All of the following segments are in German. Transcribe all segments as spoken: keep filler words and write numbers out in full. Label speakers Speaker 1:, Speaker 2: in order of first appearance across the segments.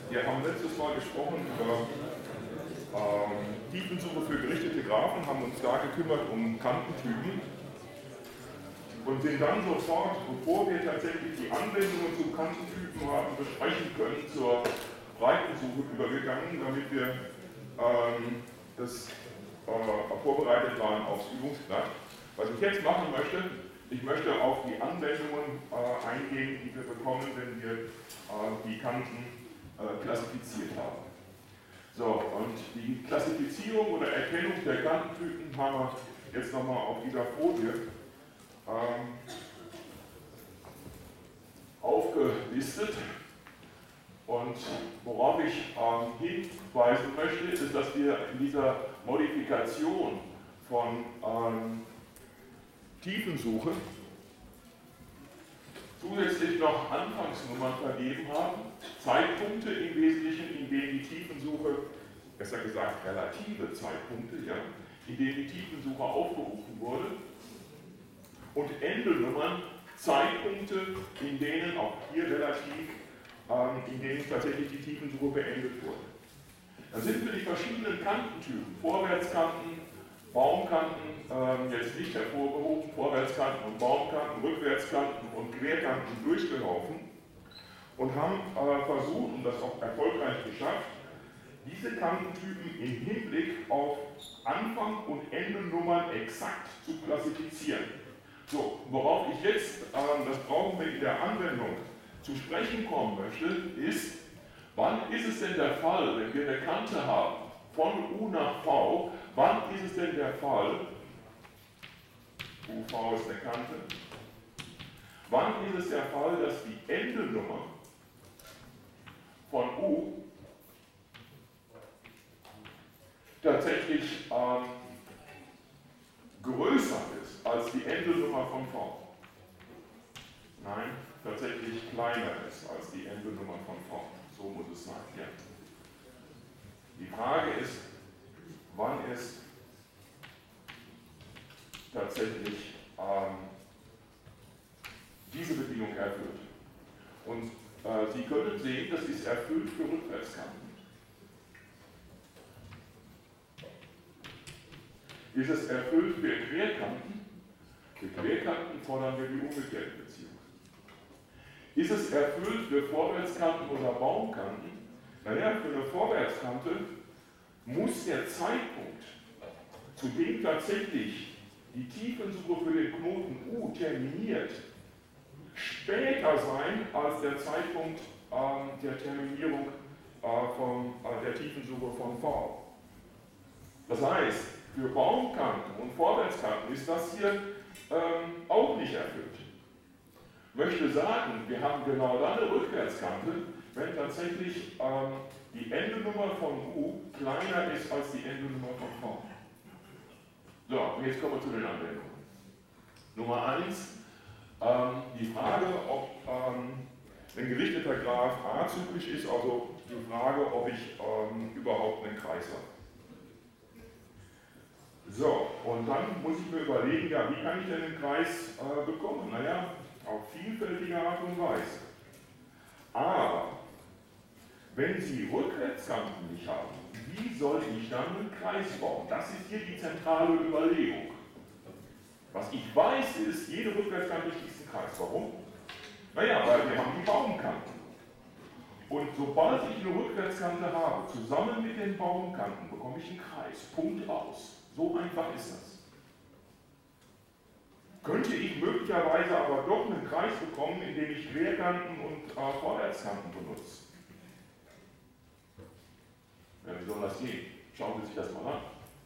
Speaker 1: Wir haben letztes Mal gesprochen über ähm, Tiefensuche für gerichtete Graphen, haben uns da gekümmert um Kantentypen und sind dann sofort, bevor wir tatsächlich die Anwendungen zu Kantentypen haben besprechen können, zur Breitensuche übergegangen, damit wir ähm, das äh, vorbereitet waren aufs Übungsblatt. Was ich jetzt machen möchte, ich möchte auf die Anwendungen äh, eingehen, die wir bekommen, wenn wir äh, die Kanten äh, klassifiziert haben. So, und die Klassifizierung oder Erkennung der Kantentypen haben wir jetzt nochmal auf dieser Folie ähm, aufgelistet. Und worauf ich ähm, hinweisen möchte, ist, dass wir in dieser Modifikation von ähm, Tiefensuche zusätzlich noch Anfangsnummern vergeben haben, Zeitpunkte im Wesentlichen, in denen die Tiefensuche, besser gesagt relative Zeitpunkte, ja, in denen die Tiefensuche aufgerufen wurde, und Endenummern, Zeitpunkte, in denen auch hier relativ, ähm, in denen tatsächlich die Tiefensuche beendet wurde. Dann sind wir die verschiedenen Kantentypen, Vorwärtskanten, Baumkanten, ähm, jetzt nicht hervorgehoben, Vorwärtskanten und Baumkanten, Rückwärtskanten und Querkanten durchgelaufen und haben äh, versucht, und das auch erfolgreich geschafft, diese Kantentypen im Hinblick auf Anfang- und Endenummern exakt zu klassifizieren. So, worauf ich jetzt, ähm, das brauchen wir in der Anwendung, zu sprechen kommen möchte, ist, wann ist es denn der Fall, wenn wir eine Kante haben, von U nach V, wann ist es denn der Fall, U V ist eine Kante, wann ist es der Fall, dass die Endenummer von U tatsächlich ähm, größer ist als die Endenummer von V? Nein, tatsächlich kleiner ist als die Endenummer von V. So muss es sein, ja. Die Frage ist, wann ist tatsächlich ähm, diese Bedingung erfüllt. Und äh, Sie können sehen, das ist erfüllt für Rückwärtskanten. Ist es erfüllt für Querkanten? Für Querkanten fordern wir die umgekehrte Beziehung. Ist es erfüllt für Vorwärtskanten oder Baumkanten? Naja, für eine Vorwärtskante muss der Zeitpunkt, zu dem tatsächlich die Tiefensuche für den Knoten U terminiert, später sein als der Zeitpunkt ähm, der Terminierung äh, von, äh, der Tiefensuche von V. Das heißt, für Baumkanten und Vorwärtskanten ist das hier ähm, auch nicht erfüllt. Ich möchte sagen, wir haben genau dann eine Rückwärtskante, wenn tatsächlich ähm, die Endenummer von U kleiner ist als die Endenummer von V. So, und jetzt kommen wir zu den Anwendungen. Nummer eins, ähm, die Frage, ob ähm, ein gerichteter Graph azyklisch ist, also die Frage, ob ich ähm, überhaupt einen Kreis habe. So, und dann muss ich mir überlegen, ja, wie kann ich denn einen Kreis äh, bekommen? Naja, auf vielfältige Art und Weise. Aber wenn Sie Rückwärtskanten nicht haben, wie soll ich dann einen Kreis bauen? Das ist hier die zentrale Überlegung. Was ich weiß ist, jede Rückwärtskante schließt einen Kreis. Warum? Naja, weil wir haben die Baumkanten. Und sobald ich eine Rückwärtskante habe, zusammen mit den Baumkanten, bekomme ich einen Kreis. Punkt aus. So einfach ist das. Könnte ich möglicherweise aber doch einen Kreis bekommen, indem ich Querkanten und äh, Vorwärtskanten benutze? Ja, wie soll das gehen? Schauen Sie sich das mal an.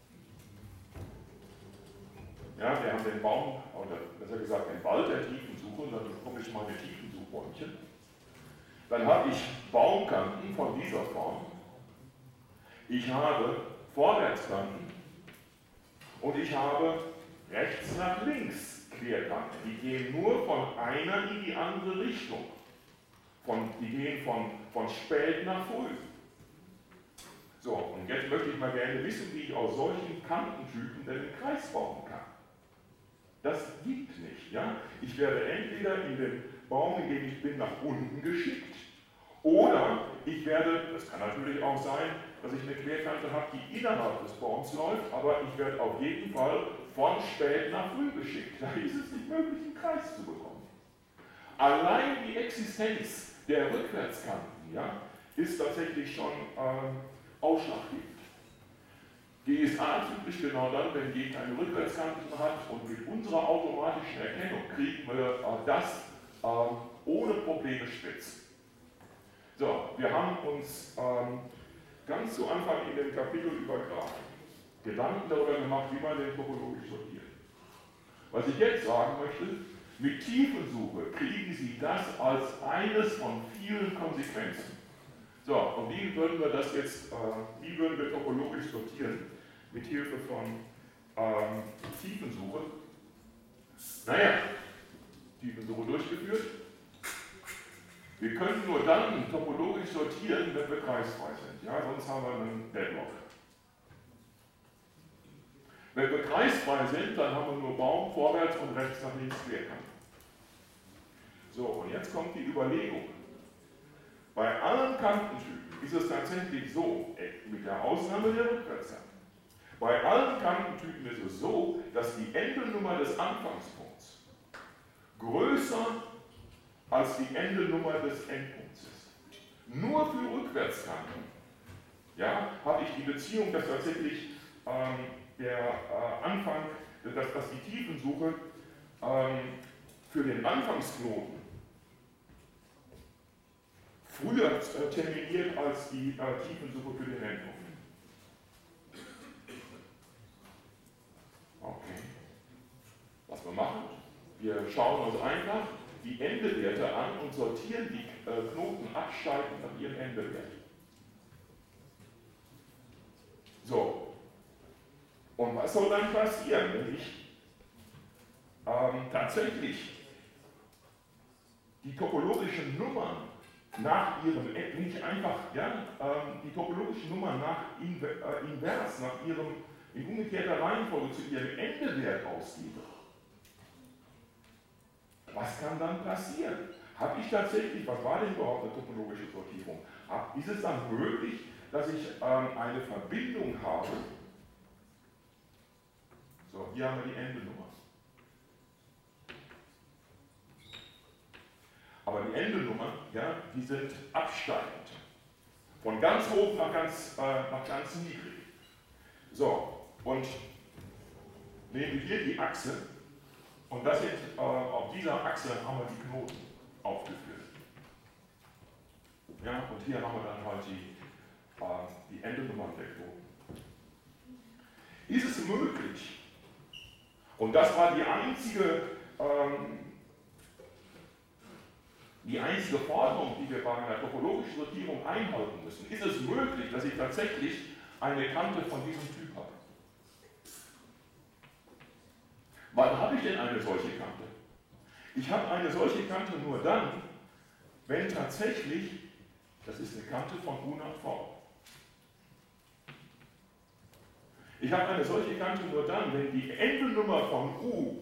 Speaker 1: Ja, wir haben den Baum, oder besser gesagt den Wald der Tiefensuche, und dann bekomme ich meine Tiefensuchräumchen. Dann habe ich Baumkanten von dieser Form. Ich habe Vorwärtskanten und ich habe rechts nach links Querkanten. Die gehen nur von einer in die andere Richtung. Von, die gehen von, von spät nach früh. So, und jetzt möchte ich mal gerne wissen, wie ich aus solchen Kantentypen denn einen Kreis bauen kann. Das gibt nicht. Ja? Ich werde entweder in den Baum, in dem ich bin, nach unten geschickt, Oder ich werde, das kann natürlich auch sein, dass ich eine Querkante habe, die innerhalb des Baums läuft, aber ich werde auf jeden Fall von spät nach früh geschickt. Da ist es nicht möglich, einen Kreis zu bekommen. Allein die Existenz der Rückwärtskanten, ja, ist tatsächlich schon ähm, ausschlaggebend. G S A typisch genau dann, wenn G keine Rückwärtskanten hat, und mit unserer automatischen Erkennung kriegen wir äh, das ähm, ohne Probleme spitz. So, wir haben uns ähm, ganz zu Anfang in dem Kapitel über Graphen Gedanken darüber gemacht, wie man den topologisch sortiert. Was ich jetzt sagen möchte, mit Tiefensuche kriegen Sie das als eines von vielen Konsequenzen. So, und wie würden wir das jetzt, äh, wie würden wir topologisch sortieren? Mit Hilfe von ähm, Tiefensuche. Naja, Tiefensuche durchgeführt. Wir können nur dann topologisch sortieren, wenn wir kreisfrei sind. Ja, sonst haben wir einen Deadlock. Wenn wir kreisfrei sind, dann haben wir nur Baum vorwärts und rechts nach links Querkante. So, und jetzt kommt die Überlegung. Bei allen Kantentypen ist es tatsächlich so, mit der Ausnahme der Rückwärtskante, bei allen Kantentypen ist es so, dass die Endenummer des Anfangspunkts größer als die Endenummer des Endpunkts ist. Nur für Rückwärtskanten, ja, habe ich die Beziehung, dass tatsächlich ähm, der äh, Anfang, dass, dass die Tiefensuche ähm, für den Anfangsknoten früher äh, terminiert als die äh, Tiefensuche für den Endpunkt. Okay. Was wir machen, wir schauen uns einfach die Endewerte an und sortieren die äh, Knoten absteigend nach ihrem Endewert. So. Und was soll dann passieren, wenn ich ähm, tatsächlich die topologischen Nummern nach ihrem, nicht einfach, ja, ähm, die topologischen Nummern nach inver, äh, invers, nach ihrem, in umgekehrter Reihenfolge zu ihrem Endewert ausgebe? Was kann dann passieren? Habe ich tatsächlich, was war denn überhaupt eine topologische Sortierung? Ist es dann möglich, dass ich ähm, eine Verbindung habe? So, hier haben wir die Endenummer. Aber die Endennummern, ja, die sind absteigend. Von ganz hoch nach ganz, äh, nach ganz niedrig. So, und nehmen wir hier die Achse. Und das sind, äh, auf dieser Achse haben wir die Knoten aufgeführt. Ja, und hier haben wir dann halt die, äh, die Endennummern der Knoten. Ist es möglich, und das war die einzige, ähm, die einzige Forderung, die wir bei einer topologischen Sortierung einhalten müssen, ist es möglich, dass ich tatsächlich eine Kante von diesem Typ habe? Wann habe ich denn eine solche Kante? Ich habe eine solche Kante nur dann, wenn tatsächlich, das ist eine Kante von U nach V. Ich habe eine solche Kante nur dann, wenn die Endelnummer von U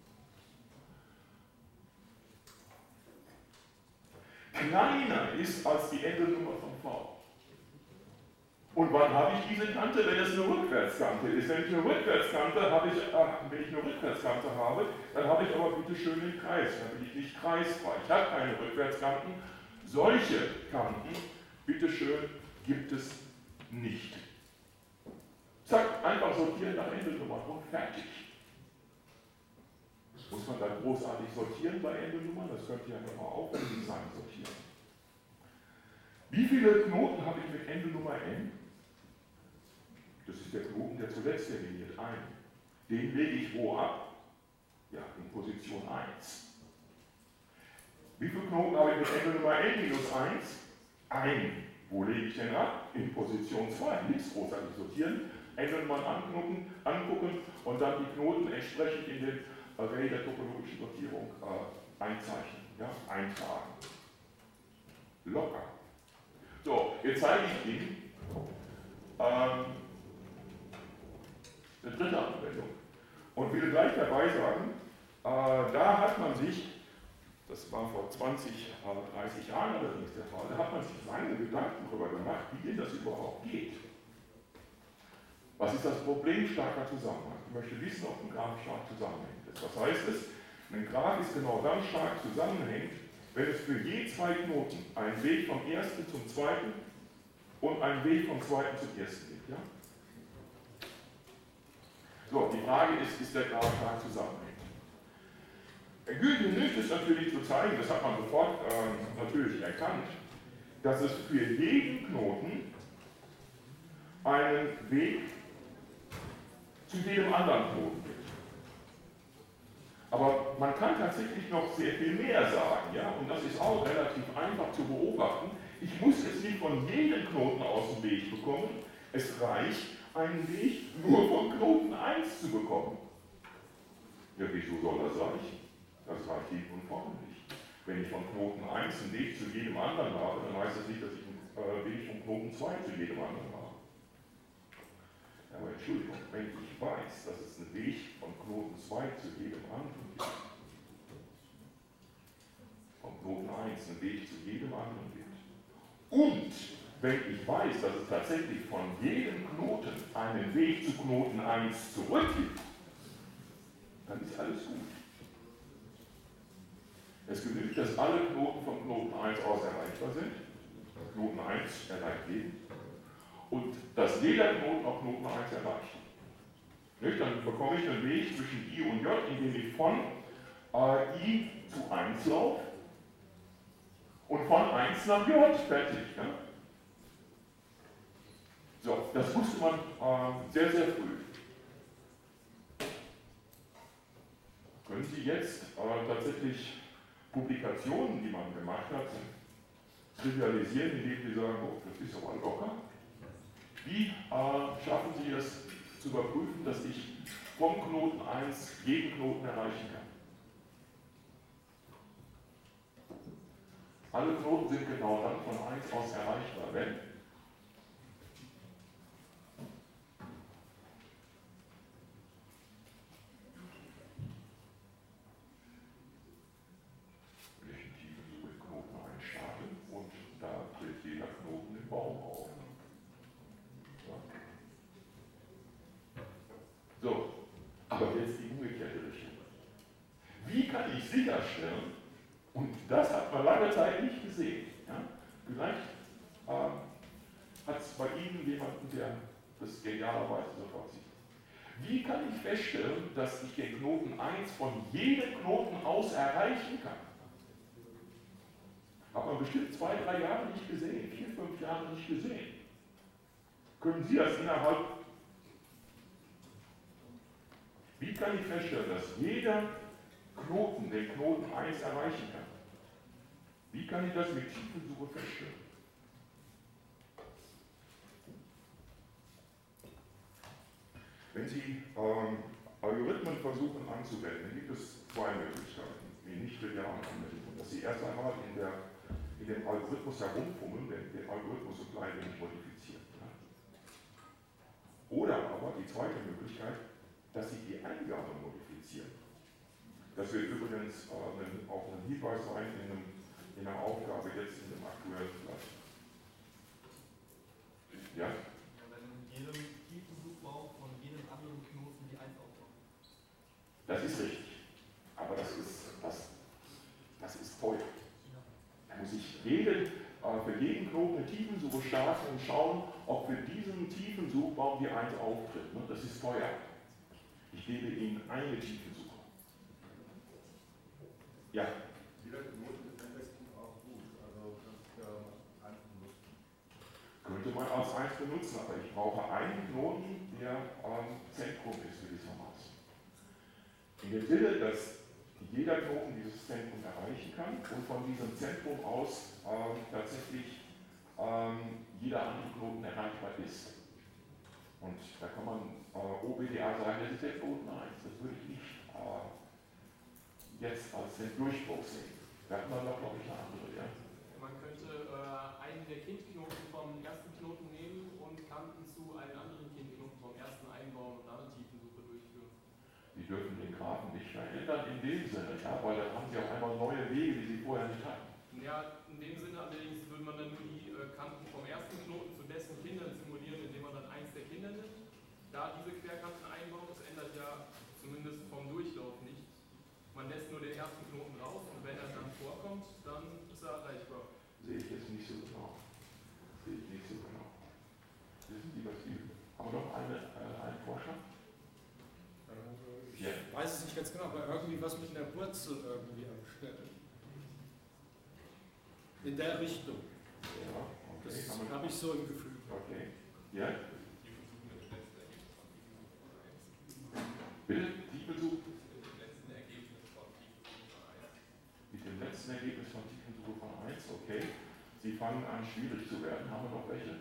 Speaker 1: kleiner ist als die Endelnummer von V. Und wann habe ich diese Kante? Wenn es eine Rückwärtskante ist. Wenn ich eine Rückwärtskante habe, ich, äh, wenn ich eine Rückwärtskante habe, dann habe ich aber bitte schön den Kreis. Dann bin ich nicht kreisfrei. Ich habe keine Rückwärtskanten. Solche Kanten, bitte schön, gibt es nicht. Zack, einfach sortieren nach Endelnummern und fertig. Muss man dann großartig sortieren bei Endelnummern? Das könnte ja nochmal aufwendig sein, sortieren. Wie viele Knoten habe ich mit Endelnummer n? Das ist der Knoten, der zuletzt terminiert, ein. Den lege ich wo ab? Ja, in Position eins. Wie viele Knoten habe ich mit Endelnummer n minus eins? ein. Wo lege ich denn ab? In Position zwei. Nichts großartig sortieren. Endelnummern angucken, angucken und dann die Knoten entsprechend in den Array der topologischen Sortierung äh, einzeichnen, ja, eintragen. Locker. So, jetzt zeige ich Ihnen ähm, eine dritte Anwendung und will gleich dabei sagen, äh, da hat man sich Das war vor zwanzig, dreißig Jahren allerdings der Fall. Da hat man sich lange Gedanken darüber gemacht, wie denn das überhaupt geht. Was ist das Problem starker Zusammenhang? Ich möchte wissen, ob ein Graph stark zusammenhängt ist. Was heißt es? Ein Graph ist genau dann stark zusammenhängt, wenn es für je zwei Knoten einen Weg vom ersten zum zweiten und einen Weg vom zweiten zum ersten gibt. Ja? So, die Frage ist, ist der Graph stark zusammenhängend? Gut genug ist natürlich zu zeigen, das hat man sofort äh, natürlich erkannt, dass es für jeden Knoten einen Weg zu jedem anderen Knoten gibt. Aber man kann tatsächlich noch sehr viel mehr sagen, ja? Und das ist auch relativ einfach zu beobachten. Ich muss jetzt nicht von jedem Knoten aus dem Weg bekommen, es reicht, einen Weg nur von Knoten eins zu bekommen. Ja, wieso soll das reichen? Das reicht hinten und vorne nicht. Wenn ich von Knoten eins einen Weg zu jedem anderen habe, dann heißt das nicht, dass ich einen äh, Weg von Knoten zwei zu jedem anderen habe. Aber Entschuldigung, wenn ich weiß, dass es einen Weg von Knoten zwei zu jedem anderen gibt, von Knoten eins einen Weg zu jedem anderen gibt, und wenn ich weiß, dass es tatsächlich von jedem Knoten einen Weg zu Knoten eins zurück gibt, dann ist alles gut. Es genügt, dass alle Knoten von Knoten eins aus erreichbar sind. Knoten eins erreicht jeden. Und dass jeder Knoten auch Knoten eins erreicht. Nicht? Dann bekomme ich einen Weg zwischen I und J, indem ich von äh, I zu eins laufe und von eins nach J. Fertig. Ja? So, das wusste man äh, sehr, sehr früh. Können Sie jetzt äh, tatsächlich Publikationen, die man gemacht hat, trivialisieren, indem Sie sagen, oh, das ist aber locker. Wie äh, schaffen Sie es zu überprüfen, dass ich vom Knoten eins jeden Knoten erreichen kann? Alle Knoten sind genau dann von eins aus erreichbar, wenn sicherstellen, und das hat man lange Zeit nicht gesehen. Ja? Vielleicht äh, hat es bei Ihnen jemanden, der das genialerweise sofort sieht. Wie kann ich feststellen, dass ich den Knoten eins von jedem Knoten aus erreichen kann? Hat man bestimmt zwei, drei Jahre nicht gesehen, vier, fünf Jahre nicht gesehen. Können Sie das innerhalb... Wie kann ich feststellen, dass jeder Knoten den Knoten eins erreichen kann? Wie kann ich das mit Tiefensuche feststellen? Wenn Sie ähm, Algorithmen versuchen anzuwenden, dann gibt es zwei Möglichkeiten, die nicht trivialen Anwendungen. Dass Sie erst einmal in, der, in dem Algorithmus herumfummeln, den, den Algorithmus so klein wenig modifizieren. Ja? Oder aber die zweite Möglichkeit, dass Sie die Eingabe modifizieren. Das wird übrigens äh, auch ein Hinweis sein in, einem, in einer Aufgabe jetzt in dem aktuellen Blatt. Ja?
Speaker 2: Ja, wenn in jedem Tiefensuchbau von jedem anderen Knoten die eins aufbaut.
Speaker 1: Das ist richtig. Aber das ist, das, das ist teuer.
Speaker 2: Ja.
Speaker 1: Da muss ich jeden, äh, für jeden Knoten eine Tiefensuche starten und schauen, ob für diesen Tiefensuchbaum die eins auftritt. Ne? Das ist teuer. Ich gebe Ihnen eine Tiefensuche. Ja.
Speaker 3: Jeder Knoten ist effektiv auch gut, also das ist ja eins benutzen.
Speaker 1: Könnte man als eins benutzen, aber ich brauche einen Knoten, der ähm, Zentrum ist gewissermaßen. In dem Sinne, dass jeder Knoten dieses Zentrum erreichen kann und von diesem Zentrum aus ähm, tatsächlich ähm, jeder andere Knoten erreichbar ist. Und da kann man äh, O B D A sagen, das ist der Knoten eins. Das würde ich nicht äh, jetzt als den Durchbruch sehen. Wir hatten dann noch, glaube ich, eine andere, ja.
Speaker 2: Man könnte äh, einen der Kindknoten vom ersten Knoten nehmen und Kanten zu einem anderen Kindknoten vom ersten einbauen und dann eine Tiefensuche durchführen.
Speaker 1: Die dürfen den Graphen nicht verändern in dem Sinne, ja, weil dann haben sie auf einmal neue Wege, die
Speaker 2: Kanten vom ersten Knoten zu dessen Kindern simulieren, indem man dann eins der Kinder nimmt. Da diese Querkanten einbauen, das ändert ja zumindest vom Durchlauf nicht. Man lässt nur den ersten Knoten raus und wenn er dann vorkommt, dann ist er erreichbar.
Speaker 1: Sehe ich jetzt nicht so genau. Sehe ich nicht so genau. Wissen Sie, was die... Haben wir noch eine, äh, einen Vorschlag?
Speaker 4: Ich ja. weiß es nicht ganz genau, aber irgendwie was mit einer Wurzel irgendwie anstelle. In der Richtung.
Speaker 1: Ja, okay.
Speaker 4: Das habe ich so im Gefühl.
Speaker 1: Okay. Ja? Bitte? Tiefensuche?
Speaker 5: Mit dem letzten Ergebnis von Tiefensuche eins.
Speaker 1: Mit dem letzten Ergebnis von Tiefensuche von eins, okay. Sie fangen an, schwierig zu werden. Haben wir noch welche?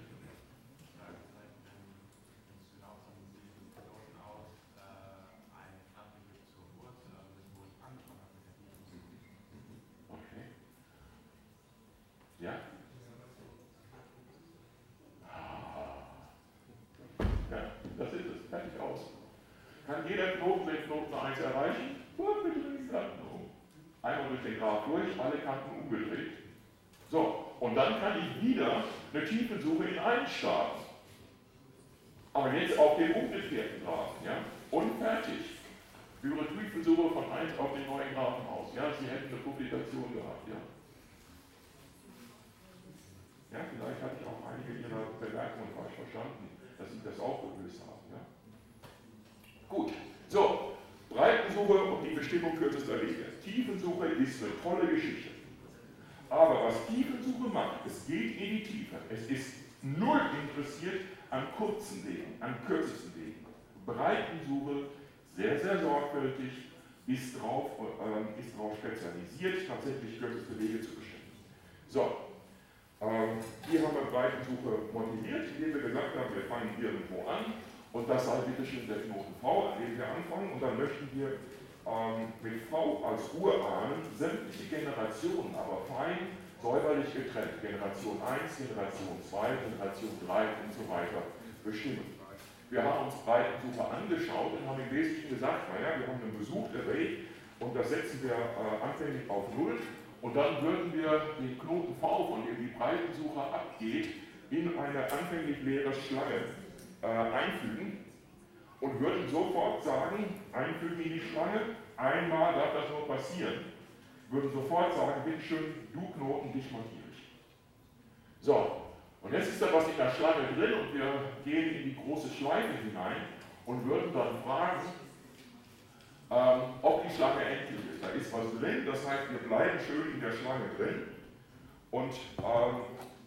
Speaker 1: Ja? Ja, das ist es. Fertig aus. Kann jeder Knoten den Knoten eins erreichen? Gut, bitte den Kanten um. Einmal durch den Graph durch, alle Kanten umgedreht. So, und dann kann ich wieder eine Tiefensuche in eins starten. Aber jetzt auf den umgekehrten Graph. Ja? Und fertig. Führe Tiefensuche von eins auf den neuen Graphen aus. Ja? Sie hätten eine Publikation gehabt. Ja? Ja, vielleicht hatte ich auch einige Ihrer Bemerkungen falsch verstanden, dass Sie das auch gelöst haben. Ja? Gut, so, Breitensuche und die Bestimmung kürzester Wege. Tiefensuche ist eine tolle Geschichte. Aber was Tiefensuche macht, es geht in die Tiefe. Es ist null interessiert an kurzen Wegen, an kürzesten Wegen. Breitensuche, sehr, sehr sorgfältig, ist darauf äh, ist darauf spezialisiert, tatsächlich kürzeste Wege zu bestimmen. So. Ähm, hier haben wir Breitensuche motiviert, indem wir gesagt haben, wir fangen irgendwo an und das sei bitte schön der Knoten V, an dem wir anfangen und dann möchten wir ähm, mit V als Urahnen sämtliche Generationen, aber fein säuberlich getrennt, Generation eins, Generation zwei, Generation drei und so weiter bestimmen. Wir haben uns Breitensuche angeschaut und haben im Wesentlichen gesagt, naja, wir haben ein besuchte Array und das setzen wir äh, anfänglich auf null. Und dann würden wir den Knoten V, von dem die Breitensuche abgeht, in eine anfänglich leere Schlange äh, einfügen und würden sofort sagen, einfügen in die Schlange, einmal darf das nur passieren. Würden sofort sagen, bitteschön, du Knoten, dich markiere ich. So, und jetzt ist da was in der Schlange drin und wir gehen in die große Schleife hinein und würden dann fragen, Ähm, ob die Schlange endlich ist. Da ist was drin, das heißt, wir bleiben schön in der Schlange drin und ähm,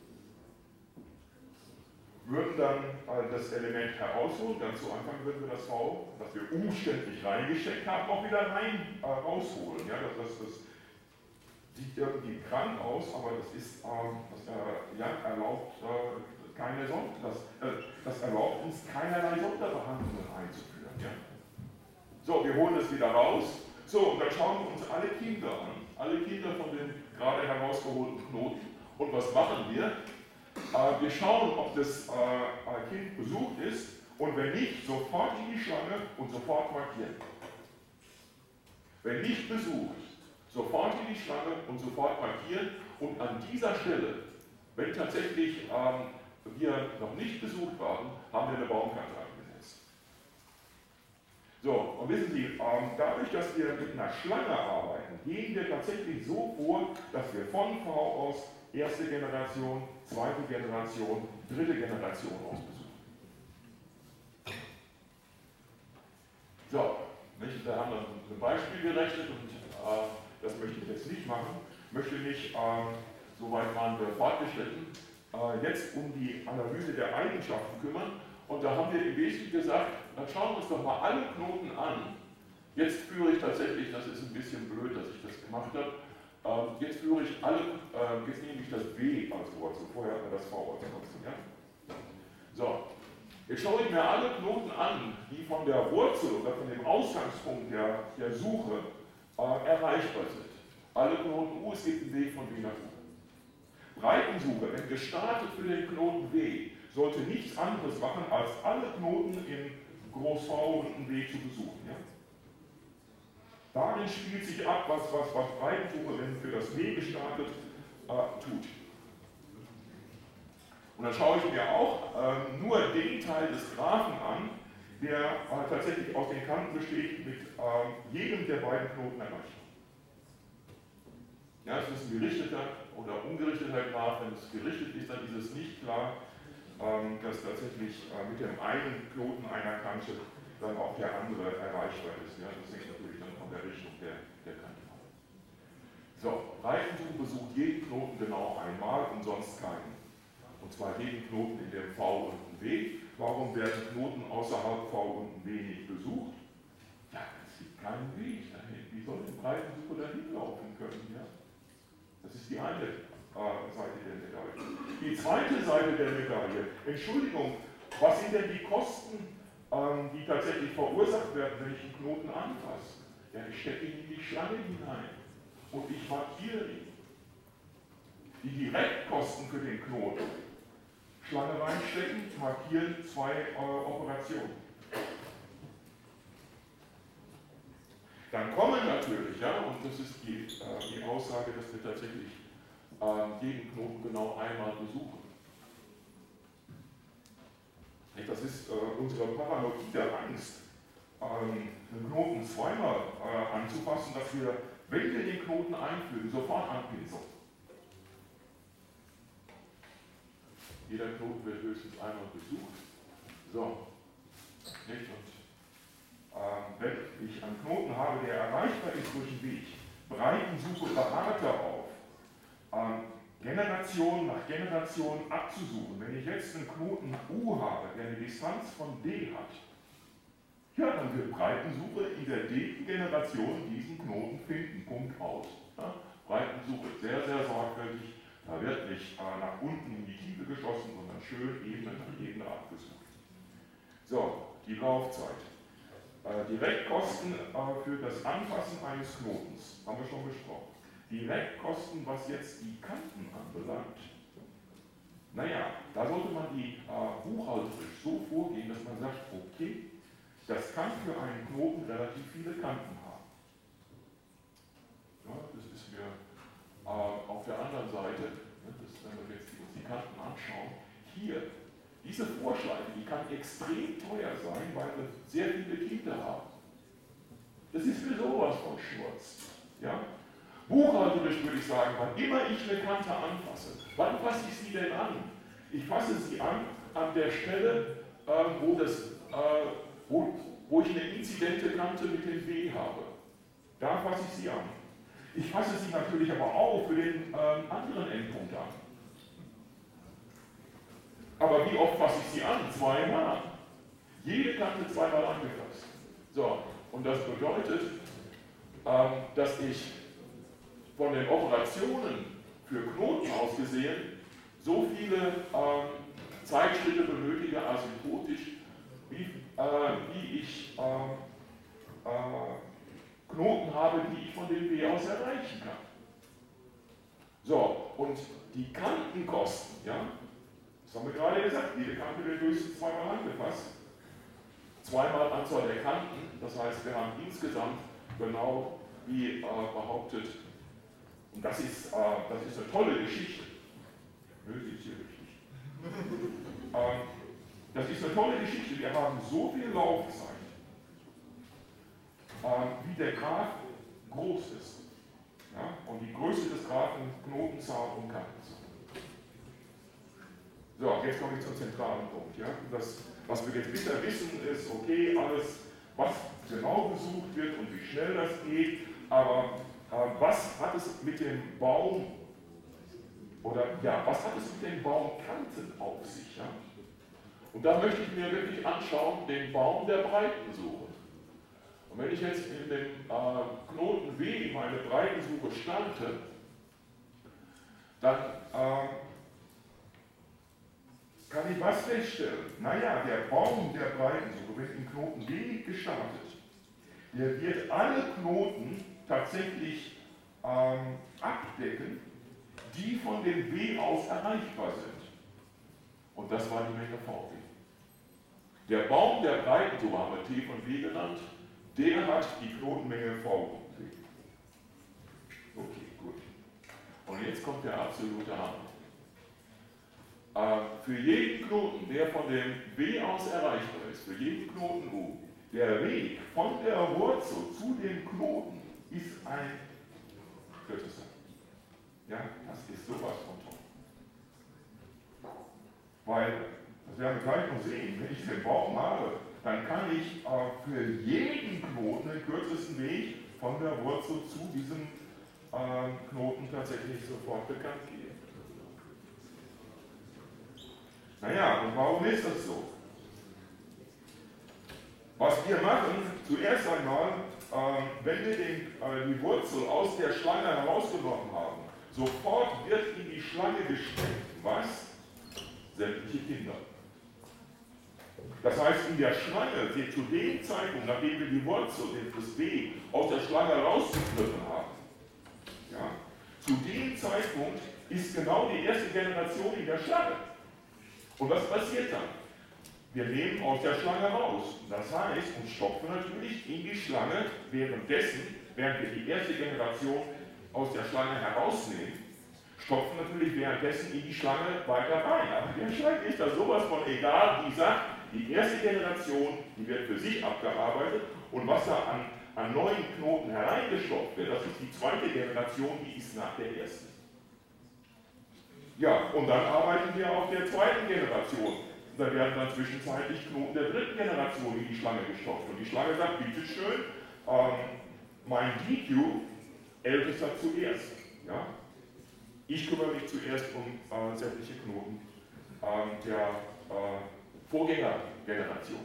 Speaker 1: würden dann äh, das Element herausholen. Ganz zu Anfang würden wir das V, das wir umständlich reingesteckt haben, auch wieder rein äh, rausholen. Ja, das, das, das sieht irgendwie krank aus, aber das ist, ähm, das äh, ja, erlaubt äh, keine Sonder, das, äh, das erlaubt uns keinerlei Sonderbehandlungen einzuführen. Ja? So, wir holen es wieder raus. So, und dann schauen wir uns alle Kinder an. Alle Kinder von den gerade herausgeholten Knoten. Und was machen wir? Äh, wir schauen, ob das äh, Kind besucht ist. Und wenn nicht, sofort in die Schlange und sofort markieren. Wenn nicht besucht, sofort in die Schlange und sofort markieren. Und an dieser Stelle, wenn tatsächlich ähm, wir noch nicht besucht waren, haben wir eine Baumkante angesetzt. So, und wissen Sie, ähm, dadurch, dass wir mit einer Schlange arbeiten, gehen wir tatsächlich so vor, dass wir von V aus erste Generation, zweite Generation, dritte Generation aus besuchen. So, nicht, da haben wir ein Beispiel gerechnet und äh, das möchte ich jetzt nicht machen. Ich möchte nicht, äh, soweit waren wir fortgeschritten, äh, jetzt um die Analyse der Eigenschaften kümmern. Und da haben wir im Wesentlichen gesagt, dann schauen wir uns doch mal alle Knoten an. Jetzt führe ich tatsächlich, das ist ein bisschen blöd, dass ich das gemacht habe, ähm, jetzt führe ich alle, äh, jetzt nehme ich das W als Wurzel, vorher hatten wir das V als Wurzel. Ja? So, jetzt schaue ich mir alle Knoten an, die von der Wurzel oder von dem Ausgangspunkt der, der Suche äh, erreichbar sind. Alle Knoten U, es gibt einen Weg von W nach U. Breitensuche, wenn gestartet für den Knoten W, sollte nichts anderes machen, als alle Knoten in Groß V und einen Weg zu besuchen. Ja? Darin spielt sich ab, was, was, was Breitensuche, wenn für das W gestartet, äh, tut. Und dann schaue ich mir auch ähm, nur den Teil des Graphen an, der äh, tatsächlich aus den Kanten besteht, mit ähm, jedem der beiden Knoten erreicht. Ja, es ist ein gerichteter oder ungerichteter Graph. Wenn es gerichtet ist, dann ist es nicht klar, ähm, dass tatsächlich äh, mit dem einen Knoten einer Kante dann auch der andere erreichbar ist. Ja, das hängt natürlich dann von der Richtung der, der Kante ab. So, Breitensuche besucht jeden Knoten genau einmal und sonst keinen. Und zwar jeden Knoten in dem V und dem W. Warum werden Knoten außerhalb V und W nicht besucht? Ja, es gibt keinen Weg dahin. Wie soll eine Breitensuche dahin laufen können? Ja? Das ist die eine äh, Seite der Medaille. Die zweite Seite der Medaille, Entschuldigung, was sind denn die Kosten, ähm, die tatsächlich verursacht werden, wenn ich einen Knoten anfasse? Ja, ich stecke ihn in die Schlange hinein und ich markiere ihn. Die Direktkosten für den Knoten, Schlange reinstecken, markieren, zwei äh, Operationen. Dann kommen natürlich, ja, und das ist die, äh, die Aussage, dass wir tatsächlich äh, jeden Knoten genau einmal besuchen. Das ist äh, unsere Paranoide der Angst, ähm, einen Knoten zweimal äh, anzufassen, dass wir, wenn wir den Knoten einfügen, sofort anpinseln. Jeder Knoten wird höchstens einmal besucht. So. Nicht? Und ähm, wenn ich einen Knoten habe, der erreichbar ist durch den Weg, Breitensuche beharrte auf, ähm, Generation nach Generation abzusuchen. Wenn ich jetzt einen Knoten U habe, der eine Distanz von D hat, ja, dann wird Breitensuche in der D Generation diesen Knoten finden. Punkt aus. Ja? Breitensuche sehr, sehr sorgfältig. Da wird nicht äh, nach unten in die Tiefe geschossen, sondern schön Ebene nach Ebene abgesucht. So, die Laufzeit. Äh, Direktkosten äh, für das Anfassen eines Knotens, haben wir schon besprochen. Direktkosten, was jetzt die Kanten anbelangt. Naja, da sollte man die äh, buchhalterisch so vorgehen, dass man sagt, okay, das kann für einen Knoten relativ viele Kanten haben. Ja, das ist mir äh, auf der anderen Seite, ne, das, wenn wir jetzt uns die Kanten anschauen, hier, diese Vorschleife, die kann extrem teuer sein, weil wir sehr viele Kinder haben. Das ist für sowas von Schmutz. Ja? Buchhalterisch würde ich sagen, wann immer ich eine Kante anfasse, wann fasse ich sie denn an? Ich fasse sie an an der Stelle, äh, wo, das, äh, wo, wo ich eine inzidente Kante mit dem W habe. Da fasse ich sie an. Ich fasse sie natürlich aber auch für den äh, anderen Endpunkt an. Aber wie oft fasse ich sie an? Zweimal. Jede Kante zweimal angefasst. So, und das bedeutet, ähm, dass ich von den Operationen für Knoten aus gesehen so viele ähm, Zeitschritte benötige asymptotisch, wie, äh, wie ich ähm, äh, Knoten habe, die ich von dem W aus erreichen kann. So, und die Kantenkosten, ja, das haben wir gerade gesagt, jede Kante wird höchstens zweimal angefasst. Zweimal Anzahl der Kanten, das heißt, wir haben insgesamt genau wie äh, behauptet, und das ist, äh, das ist eine tolle Geschichte. Nö, sie ist hier richtig. ähm, das ist eine tolle Geschichte. Wir haben so viel Laufzeit, ähm, wie der Graph groß ist. Ja? Und die Größe des Graphen Knotenzahl und Kantenzahl. So, jetzt komme ich zum zentralen Punkt. Ja? Das, was wir jetzt bisher wissen, ist, okay, alles, was genau besucht wird und wie schnell das geht, aber was hat es mit dem Baum, oder ja, was hat es mit den Baumkanten auf sich? Ja? Und da möchte ich mir wirklich anschauen, den Baum der Breitensuche. Und wenn ich jetzt in dem äh, Knoten W meine Breitensuche starte, dann äh, kann ich was feststellen? Naja, der Baum der Breitensuche wird im Knoten W gestartet. Der wird alle Knoten tatsächlich ähm, abdecken, die von dem W aus erreichbar sind. Und das war die Menge V W. Der Baum der Breitensuche, haben wir T von W genannt, der hat die Knotenmenge V W. Okay, gut. Und jetzt kommt der absolute Hammer. Ähm, für jeden Knoten, der von dem W aus erreichbar ist, für jeden Knoten U, der Weg von der Wurzel zu dem Knoten ist ein kürzester. Ja, das ist sowas von toll. Weil, das werden wir gleich noch sehen, wenn ich den Baum habe, dann kann ich äh, für jeden Knoten den kürzesten Weg von der Wurzel zu diesem äh, Knoten tatsächlich sofort bekannt geben. Naja, und warum ist das so? Was wir machen, zuerst einmal, äh, wenn wir den, äh, die Wurzel aus der Schlange herausgenommen haben, sofort wird in die Schlange gesteckt, was? Sämtliche Kinder. Das heißt, in der Schlange, die zu dem Zeitpunkt, nachdem wir die Wurzel, das W, aus der Schlange rausgegriffen haben, ja, zu dem Zeitpunkt ist genau die erste Generation in der Schlange. Und was passiert dann? Wir nehmen aus der Schlange raus. Das heißt, und stopfen natürlich in die Schlange währenddessen, während wir die erste Generation aus der Schlange herausnehmen, stopfen natürlich währenddessen in die Schlange weiter rein. Aber der Schlange ist da sowas von egal, die sagt, die erste Generation, die wird für sich abgearbeitet und was da an, an neuen Knoten hereingestopft wird, das ist die zweite Generation, die ist nach der ersten. Ja, und dann arbeiten wir auf der zweiten Generation. Und dann werden dann zwischenzeitlich Knoten der dritten Generation in die Schlange gestopft. Und die Schlange sagt, bitteschön, ähm, mein D Q, ältester zuerst. Ja? Ich kümmere mich zuerst um äh, sämtliche Knoten äh, der äh, Vorgängergeneration.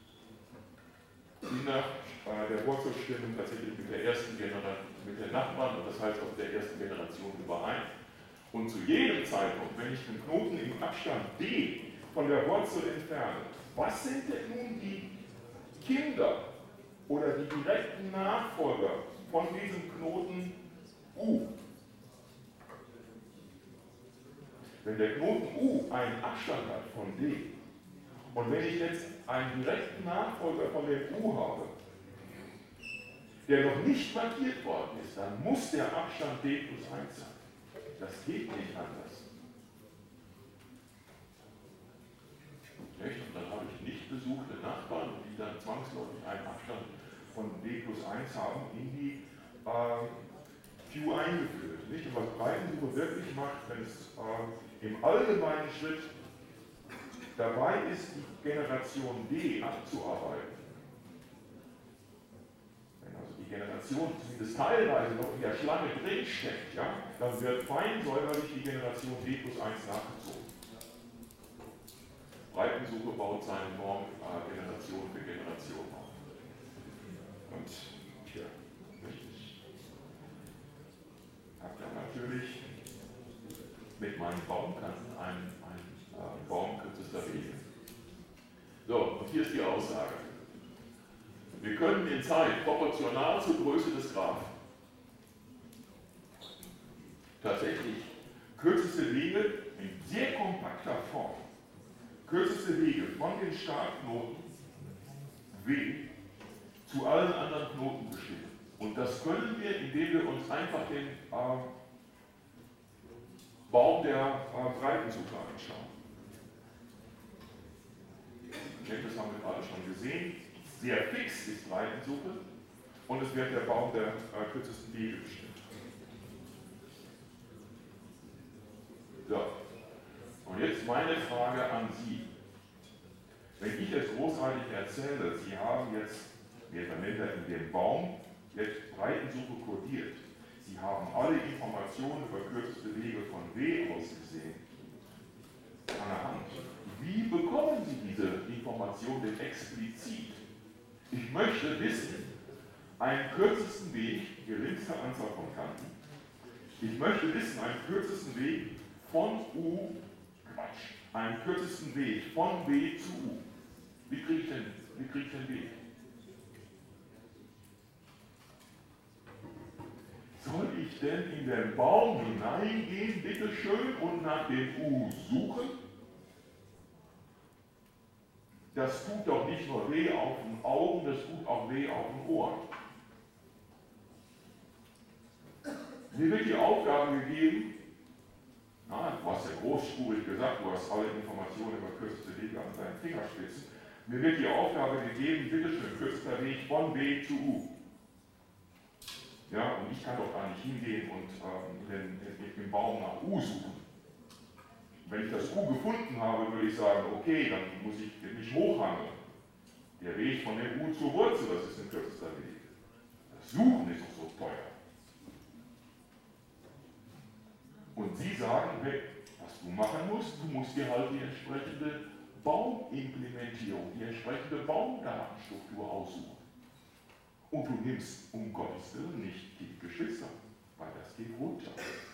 Speaker 1: Die nach äh, der Wurzel stimmen tatsächlich mit der ersten Generation, mit den Nachbarn, und das heißt aus der ersten Generation überein. Und zu jedem Zeitpunkt, wenn ich den Knoten im Abstand D von der Wurzel entferne, was sind denn nun die Kinder oder die direkten Nachfolger von diesem Knoten U? Wenn der Knoten U einen Abstand hat von D und wenn ich jetzt einen direkten Nachfolger von dem U habe, der noch nicht markiert worden ist, dann muss der Abstand D plus eins sein. Das geht nicht anders. Nicht? Und dann habe ich nicht besuchte Nachbarn, die dann zwangsläufig einen Abstand von D plus eins haben, in die äh, Q eingeführt. Nicht? Und was Breitensuche wirklich macht, wenn es äh, im allgemeinen Schritt dabei ist, die Generation D abzuarbeiten, wenn also die Generation zumindest teilweise noch in der Schlange drin steckt, ja, dann wird fein säuberlich die Generation D plus eins nachgezogen. Breitensuche baut seine Norm äh, Generation für Generation auf. Und hier, richtig. Habe dann natürlich mit meinen Baumkanten einen, einen äh, Baum kürzester Wege. So, und hier ist die Aussage. Wir können in Zeit proportional zur Größe des Graphen tatsächlich kürzeste Wege in sehr kompakter Form, kürzeste Wege von den Startknoten W zu allen anderen Knoten bestimmen. Und das können wir, indem wir uns einfach den äh, Baum der äh, Breitensuche anschauen. Das haben wir gerade schon gesehen. Sehr fix ist Breitensuche und es wird der Baum der äh, kürzesten Wege bestimmt. So, und jetzt meine Frage an Sie. Wenn ich jetzt großartig erzähle, Sie haben jetzt, wir nennen das in dem Baum, jetzt Breitensuche kodiert. Sie haben alle Informationen über kürzeste Wege von W aus gesehen, an der Hand. Wie bekommen Sie diese Information denn explizit? Ich möchte wissen, einen kürzesten Weg, geringste Anzahl von Kanten. Ich möchte wissen, einen kürzesten Weg von U, Quatsch, einen kürzesten Weg von W zu U. Wie kriege ich denn, wie kriege ich den Weg? Soll ich denn in den Baum hineingehen, bitteschön, und nach dem U suchen? Das tut doch nicht nur weh auf den Augen, das tut auch weh auf den Ohren. Mir wird die Aufgabe gegeben, Ah, du hast ja großspurig gesagt, du hast alle Informationen über kürzeste Wege an deinen Fingerspitzen. Mir wird die Aufgabe gegeben, bitteschön, kürzester Weg von B zu U. Ja, und ich kann doch gar nicht hingehen und ähm, den, den, den Baum nach U suchen. Wenn ich das U gefunden habe, würde ich sagen, okay, dann muss ich mich hochhangeln. Der Weg von dem U zur Wurzel, das ist ein kürzester Weg. Das Suchen ist doch so teuer. Und Sie sagen, hey, was du machen musst, du musst dir halt die entsprechende Baumimplementierung, die entsprechende Baumdatenstruktur aussuchen. Und du nimmst um Gottes Willen nicht die Geschwister, weil das geht runter.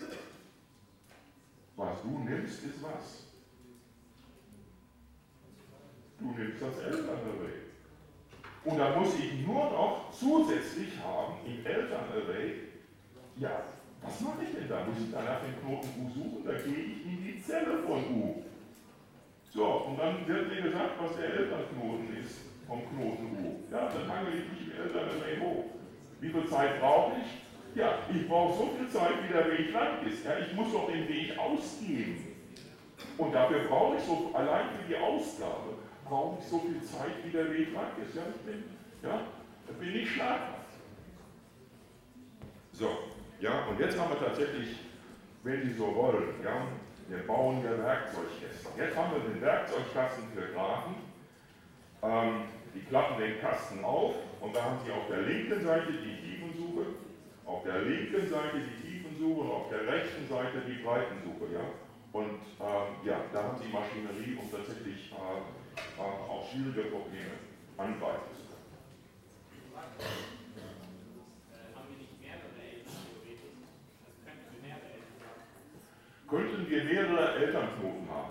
Speaker 1: Was du nimmst, ist was? Du nimmst das Elternarray. Und da muss ich nur noch zusätzlich haben im Elternarray, ja, was mache ich denn da? Muss ich danach den Knoten U suchen? Da gehe ich in die Zelle von U. So, und dann wird mir gesagt, was der Elternknoten ist vom Knoten U. Ja, dann hangel ich mich im Elternarray hoch. Wie viel Zeit brauche ich? Ja, ich brauche so viel Zeit, wie der Weg lang ist. Ja, ich muss doch den Weg ausgeben. Und dafür brauche ich so, allein für die Ausgabe, brauche ich so viel Zeit, wie der Weg lang ist. Ja, ich bin, ja, da bin ich schlaghaft. So. Ja, und jetzt haben wir tatsächlich, wenn Sie so wollen, ja, wir bauen ja Werkzeugkästen. Jetzt haben wir den Werkzeugkasten für Graphen. Ähm, die klappen den Kasten auf und da haben Sie auf der linken Seite die Tiefensuche, auf der linken Seite die Tiefensuche und auf der rechten Seite die Breitensuche. Ja? Und ähm, ja, da haben Sie Maschinerie, um tatsächlich äh, äh, auch schwierige Probleme angreifen zu können. Könnten wir mehrere Elternknoten haben?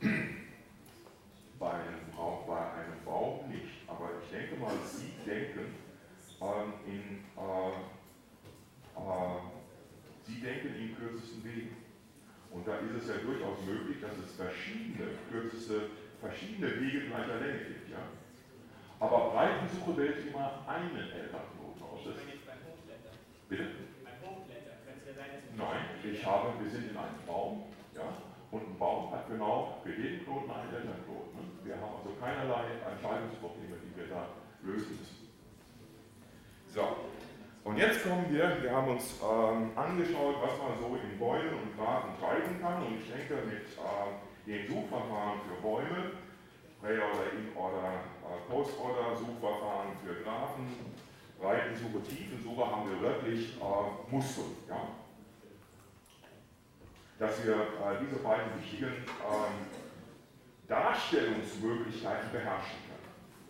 Speaker 1: Bei einem, Baum, bei einem Baum nicht, aber ich denke mal, Sie denken ähm, in, äh, äh, Sie denken in kürzesten Wegen. Und da ist es ja durchaus möglich, dass es verschiedene, kürzeste, verschiedene Wege gleicher Länge gibt. Ja? Aber Breitensuche wählt immer einen Elternknoten aus. Das bitte? Nein, ich habe, wir sind in einem Baum, ja, und ein Baum hat genau für jeden Knoten einen Elternknoten. Ne? Wir haben also keinerlei Entscheidungsprobleme, die wir da lösen müssen. So, und jetzt kommen wir, wir haben uns ähm, angeschaut, was man so in Bäumen und Graphen treiben kann, und ich denke, mit äh, den Suchverfahren für Bäume, Pre-Order, In-Order, äh, Post-Order, Suchverfahren für Graphen, Breitensuche, Tiefensuche, haben wir wirklich äh, Muskeln. Ja? Dass wir äh, diese beiden wichtigen ähm, Darstellungsmöglichkeiten beherrschen können.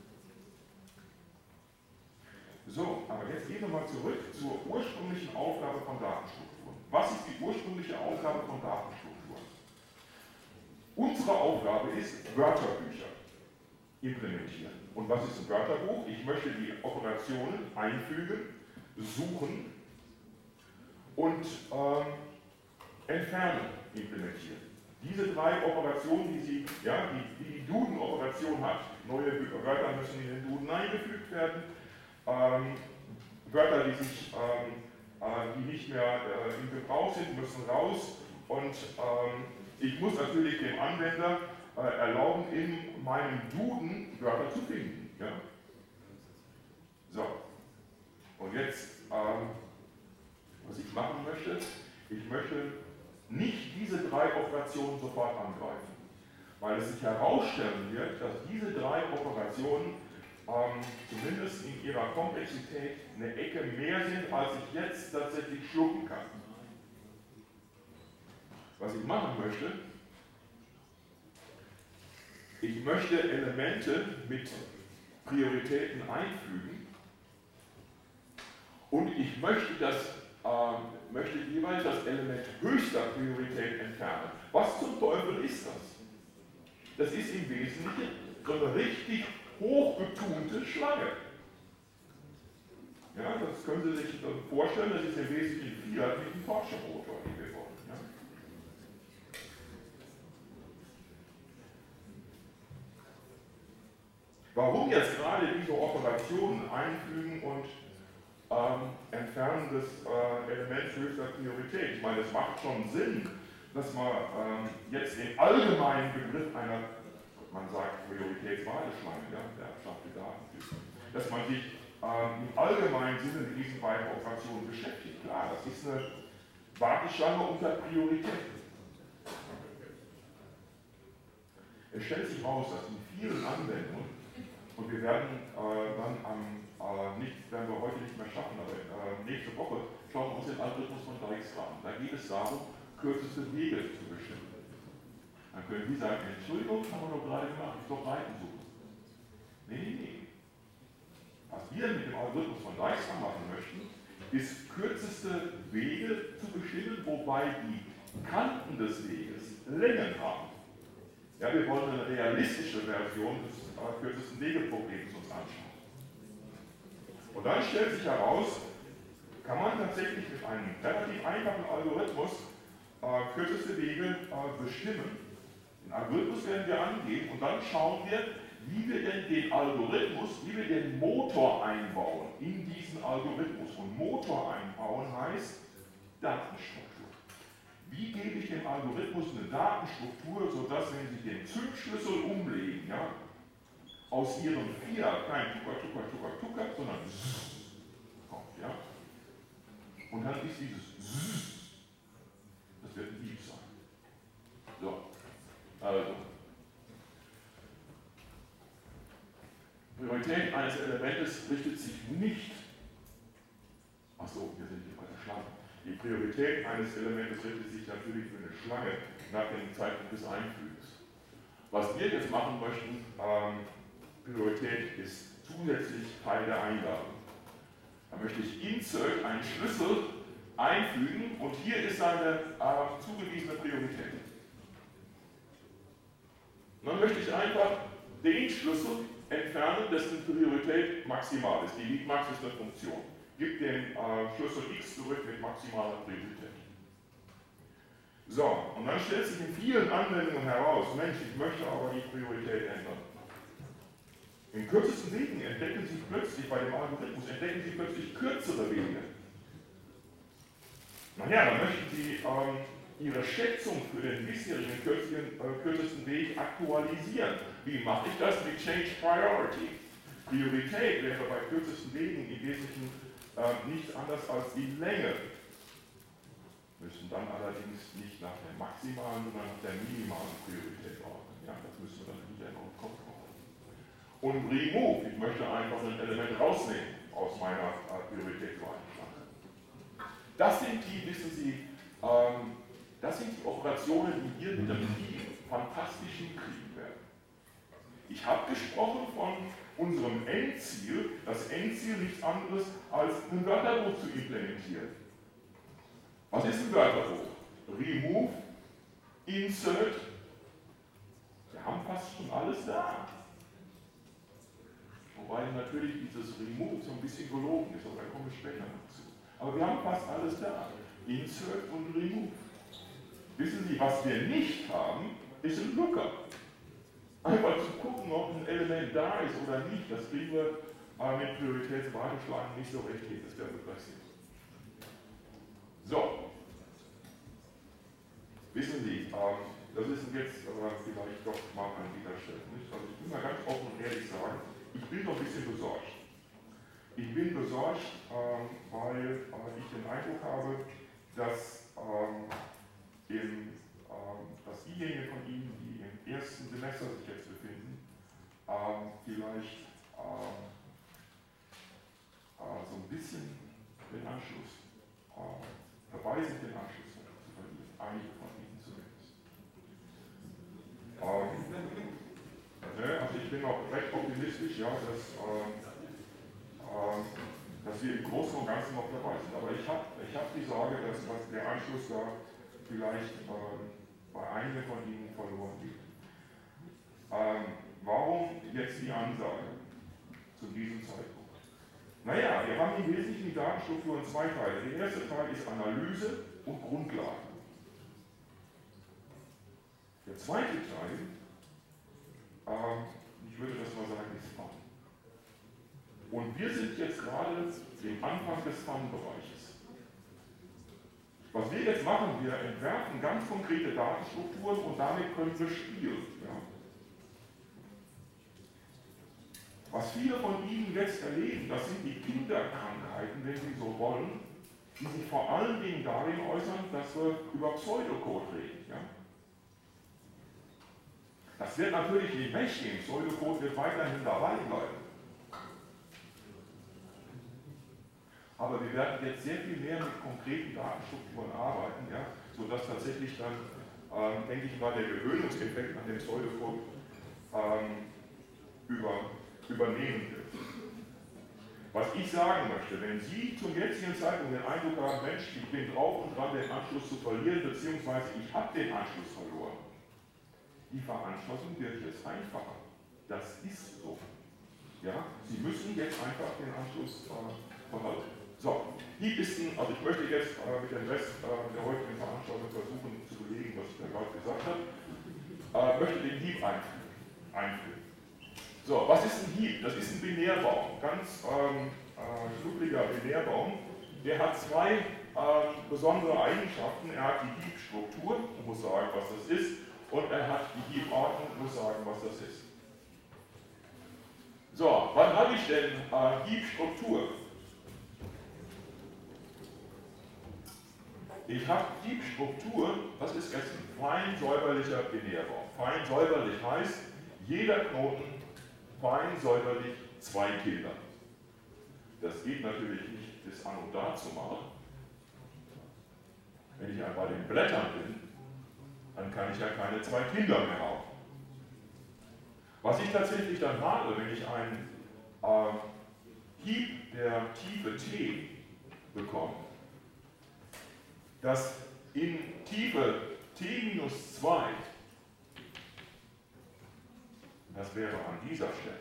Speaker 1: So, aber jetzt gehen wir mal zurück zur ursprünglichen Aufgabe von Datenstrukturen. Was ist die ursprüngliche Aufgabe von Datenstrukturen? Unsere Aufgabe ist, Wörterbücher implementieren. Und was ist ein Wörterbuch? Ich möchte die Operationen einfügen, suchen und ähm, entfernen implementieren. Diese drei Operationen, die Sie, ja, die, die, die Duden-Operation hat, neue Wörter müssen in den Duden eingefügt werden, ähm, Wörter, die, sich, ähm, äh, die nicht mehr äh, im Gebrauch sind, müssen raus, und ähm, ich muss natürlich dem Anwender äh, erlauben, in meinem Duden Wörter zu finden. Ja? So, und jetzt, ähm, was ich machen möchte, ich möchte nicht diese drei Operationen sofort angreifen, weil es sich herausstellen wird, dass diese drei Operationen ähm, zumindest in ihrer Komplexität eine Ecke mehr sind, als ich jetzt tatsächlich schlucken kann. Was ich machen möchte, ich möchte Elemente mit Prioritäten einfügen und ich möchte das Ähm, möchte jeweils das Element höchster Priorität entfernen. Was zum Teufel ist das? Das ist im Wesentlichen so eine richtig hochgetunte Schlange. Ja, das können Sie sich vorstellen, das ist im Wesentlichen Fiat mit dem Porsche-Motor, den wir wollen. Ja? Warum jetzt gerade diese Operationen einfügen und Ähm, Entfernen des äh, Elements höchster Priorität? Ich meine, es macht schon Sinn, dass man ähm, jetzt den allgemeinen Begriff einer, man sagt Prioritätswahlschlange, ja, der abstrakte Datentyp, dass man sich ähm, im allgemeinen Sinne mit diesen beiden Operationen beschäftigt. Klar, das ist eine Warteschlange unter Prioritäten. Es stellt sich raus, dass in vielen Anwendungen, und wir werden äh, dann am, äh, nicht, werden wir heute nicht mehr schaffen, aber äh, nächste Woche schauen wir uns den Algorithmus von Dijkstra an. Da geht es darum, kürzeste Wege zu bestimmen. Dann können Sie sagen, Entschuldigung, haben wir doch gerade gemacht, ich doch Reiten suchen. Nee, nee, nee. Was wir mit dem Algorithmus von Dijkstra machen möchten, ist kürzeste Wege zu bestimmen, wobei die Kanten des Weges Längen haben. Ja, wir wollen eine realistische Version des äh, kürzesten Wegeproblems uns anschauen. Und dann stellt sich heraus, kann man tatsächlich mit einem relativ einfachen Algorithmus äh, kürzeste Wege äh, bestimmen. Den Algorithmus werden wir angehen und dann schauen wir, wie wir denn den Algorithmus, wie wir den Motor einbauen in diesen Algorithmus. Und Motor einbauen heißt Datenstruktur. Wie gebe ich dem Algorithmus eine Datenstruktur, sodass, wenn Sie den Zündschlüssel umlegen, ja, aus Ihrem vier kein Tucker, Tucker, Tucker, Tucker, sondern kommt, ja. Und dann ist dieses das wird ein Beep sein. So, also. Priorität eines Elementes richtet sich nicht, achso, wir sind hier bei der Schlange. Die Priorität eines Elementes richtet sich natürlich für eine Schlange nach dem Zeitpunkt des Einfügens. Was wir jetzt machen möchten, ähm, Priorität ist zusätzlich Teil der Eingabe. Da möchte ich Insert einen Schlüssel einfügen und hier ist eine äh, zugewiesene Priorität. Und dann möchte ich einfach den Schlüssel entfernen, dessen Priorität maximal ist. Die Leadmax ist eine Funktion. Gib den äh, Schlüssel x zurück mit maximaler Priorität. So, und dann stellt sich in vielen Anwendungen heraus, Mensch, ich möchte aber die Priorität ändern. In kürzesten Wegen entdecken Sie plötzlich, bei dem Algorithmus, entdecken Sie plötzlich kürzere Wege. Naja, dann möchten Sie ähm, Ihre Schätzung für den bisherigen kürzesten, äh, kürzesten Weg aktualisieren. Wie mache ich das? Mit Change Priority. Priorität wäre bei kürzesten Wegen im Wesentlichen äh, nichts anderes als die Länge. Müssen dann allerdings nicht nach der maximalen, sondern nach der minimalen Priorität ordnen. Ja, das müssen wir dann wieder in den Kopf machen. Und Remove, ich möchte einfach ein Element rausnehmen aus meiner äh, Prioritätswahlschlange. Das sind die, wissen Sie, ähm, das sind die Operationen, die wir mit dem Krieg fantastisch hinkriegen werden. Ich habe gesprochen von unserem Endziel, das Endziel nichts anderes als ein Wörterbuch zu implementieren. Was ist ein Wörterbuch? Remove, Insert, wir haben fast schon alles da. Wobei natürlich dieses Remove so ein bisschen gelogen ist, aber da komme ich später noch zu. Aber wir haben fast alles da. Insert und Remove. Wissen Sie, was wir nicht haben, ist ein Looker. Einfach zu gucken, ob ein Element da ist oder nicht, das kriegen wir äh, mit Prioritätswarteschlangen nicht so recht hin. Das werden wir gleich sehen. So. Wissen Sie, ähm, das ist jetzt äh, vielleicht doch mal an dieser Stelle. Nicht? Also ich will mal ganz offen und ehrlich sagen, ich bin noch ein bisschen besorgt. Ich bin besorgt, ähm, weil äh, ich den Eindruck habe, dass, ähm, im, ähm, dass diejenigen von Ihnen, die im ersten Semester sich jetzt befinden, ähm, vielleicht ähm, äh, so ein bisschen den Anschluss, äh, dabei sind, den Anschluss zu verlieren. Einige von Ihnen zumindest. Ähm, ne, also ich bin auch recht optimistisch, ja, dass ähm, dass wir im Großen und Ganzen noch dabei sind. Aber ich habe ich hab die Sorge, dass, dass der Anschluss da vielleicht äh, bei einigen von Ihnen verloren geht. Ähm, warum jetzt die Ansage zu diesem Zeitpunkt? Naja, wir haben im Wesentlichen die Datenstruktur in zwei Teile. Der erste Teil ist Analyse und Grundlage. Der zweite Teil, ähm, ich würde das mal sagen, ist Fun. Und wir sind jetzt gerade am Anfang des Fun-Bereiches. Was wir jetzt machen, wir entwerfen ganz konkrete Datenstrukturen und damit können wir spielen. Ja. Was viele von Ihnen jetzt erleben, das sind die Kinderkrankheiten, wenn Sie so wollen, die sich vor allen Dingen darin äußern, dass wir über Pseudocode reden. Ja. Das wird natürlich nicht weggehen, Pseudocode wird weiterhin dabei bleiben. Aber wir werden jetzt sehr viel mehr mit konkreten Datenstrukturen arbeiten, ja, sodass tatsächlich dann, ähm, denke ich mal, der Gewöhnungseffekt an den Pseudocode ähm, über, übernehmen wird. Was ich sagen möchte, wenn Sie zum jetzigen Zeitpunkt den Eindruck haben, Mensch, ich bin drauf und dran, den Anschluss zu verlieren, beziehungsweise ich habe den Anschluss verloren, die Veranschlussung wird jetzt einfacher. Das ist so. Ja? Sie müssen jetzt einfach den Anschluss äh, verhalten. So, Heap ist ein, also ich möchte jetzt äh, mit dem Rest äh, der heutigen Veranstaltung versuchen zu belegen, was ich da gerade gesagt habe, äh, möchte den Heap einführen. einführen. So, was ist ein Heap? Das ist ein Binärbaum, ganz ähm, äh, schnuckliger Binärbaum. Der hat zwei äh, besondere Eigenschaften. Er hat die Heap-Struktur, ich muss sagen, was das ist, und er hat die Heap-Ordnung, ich muss sagen, was das ist. So, wann habe ich denn äh, Heap-Struktur? Ich habe die Struktur, das ist jetzt ein fein säuberlicher Binärbaum. Fein säuberlich heißt, jeder Knoten fein säuberlich zwei Kinder. Das geht natürlich nicht bis an und da zu machen. Wenn ich bei den Blättern bin, dann kann ich ja keine zwei Kinder mehr haben. Was ich tatsächlich dann habe, wenn ich einen äh, Heap der Tiefe T bekomme, dass in Tiefe T minus zwei, das wäre an dieser Stelle,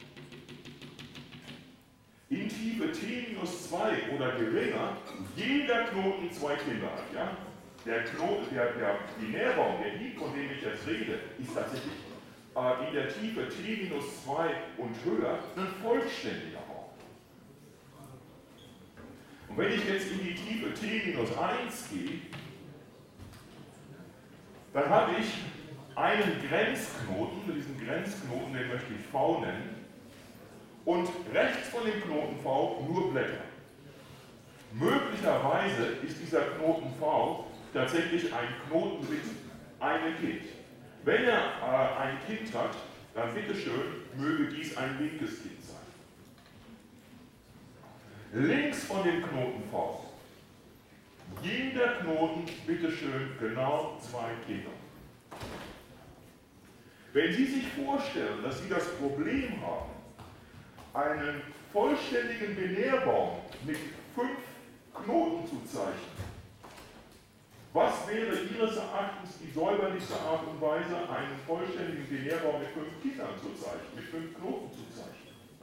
Speaker 1: in Tiefe T minus zwei oder geringer jeder Knoten zwei Kinder hat. Ja? Der Knoten, der, der Binärbaum, der Heap, von dem ich jetzt rede, ist tatsächlich äh, in der Tiefe T minus zwei und höher ein vollständiger Baum. Und wenn ich jetzt in die Tiefe T minus eins gehe, dann habe ich einen Grenzknoten, diesen Grenzknoten, den möchte ich V nennen, und rechts von dem Knoten V nur Blätter. Möglicherweise ist dieser Knoten V tatsächlich ein Knoten mit einem Kind. Wenn er äh, ein Kind hat, dann bitteschön, möge dies ein linkes Kind sein. Links von dem Knoten V, jeder Knoten, bitteschön, genau zwei Kinder. Wenn Sie sich vorstellen, dass Sie das Problem haben, einen vollständigen Binärbaum mit fünf Knoten zu zeichnen, was wäre Ihres Erachtens die säuberlichste Art und Weise, einen vollständigen Binärbaum mit fünf Kindern zu zeichnen, mit fünf Knoten zu zeichnen?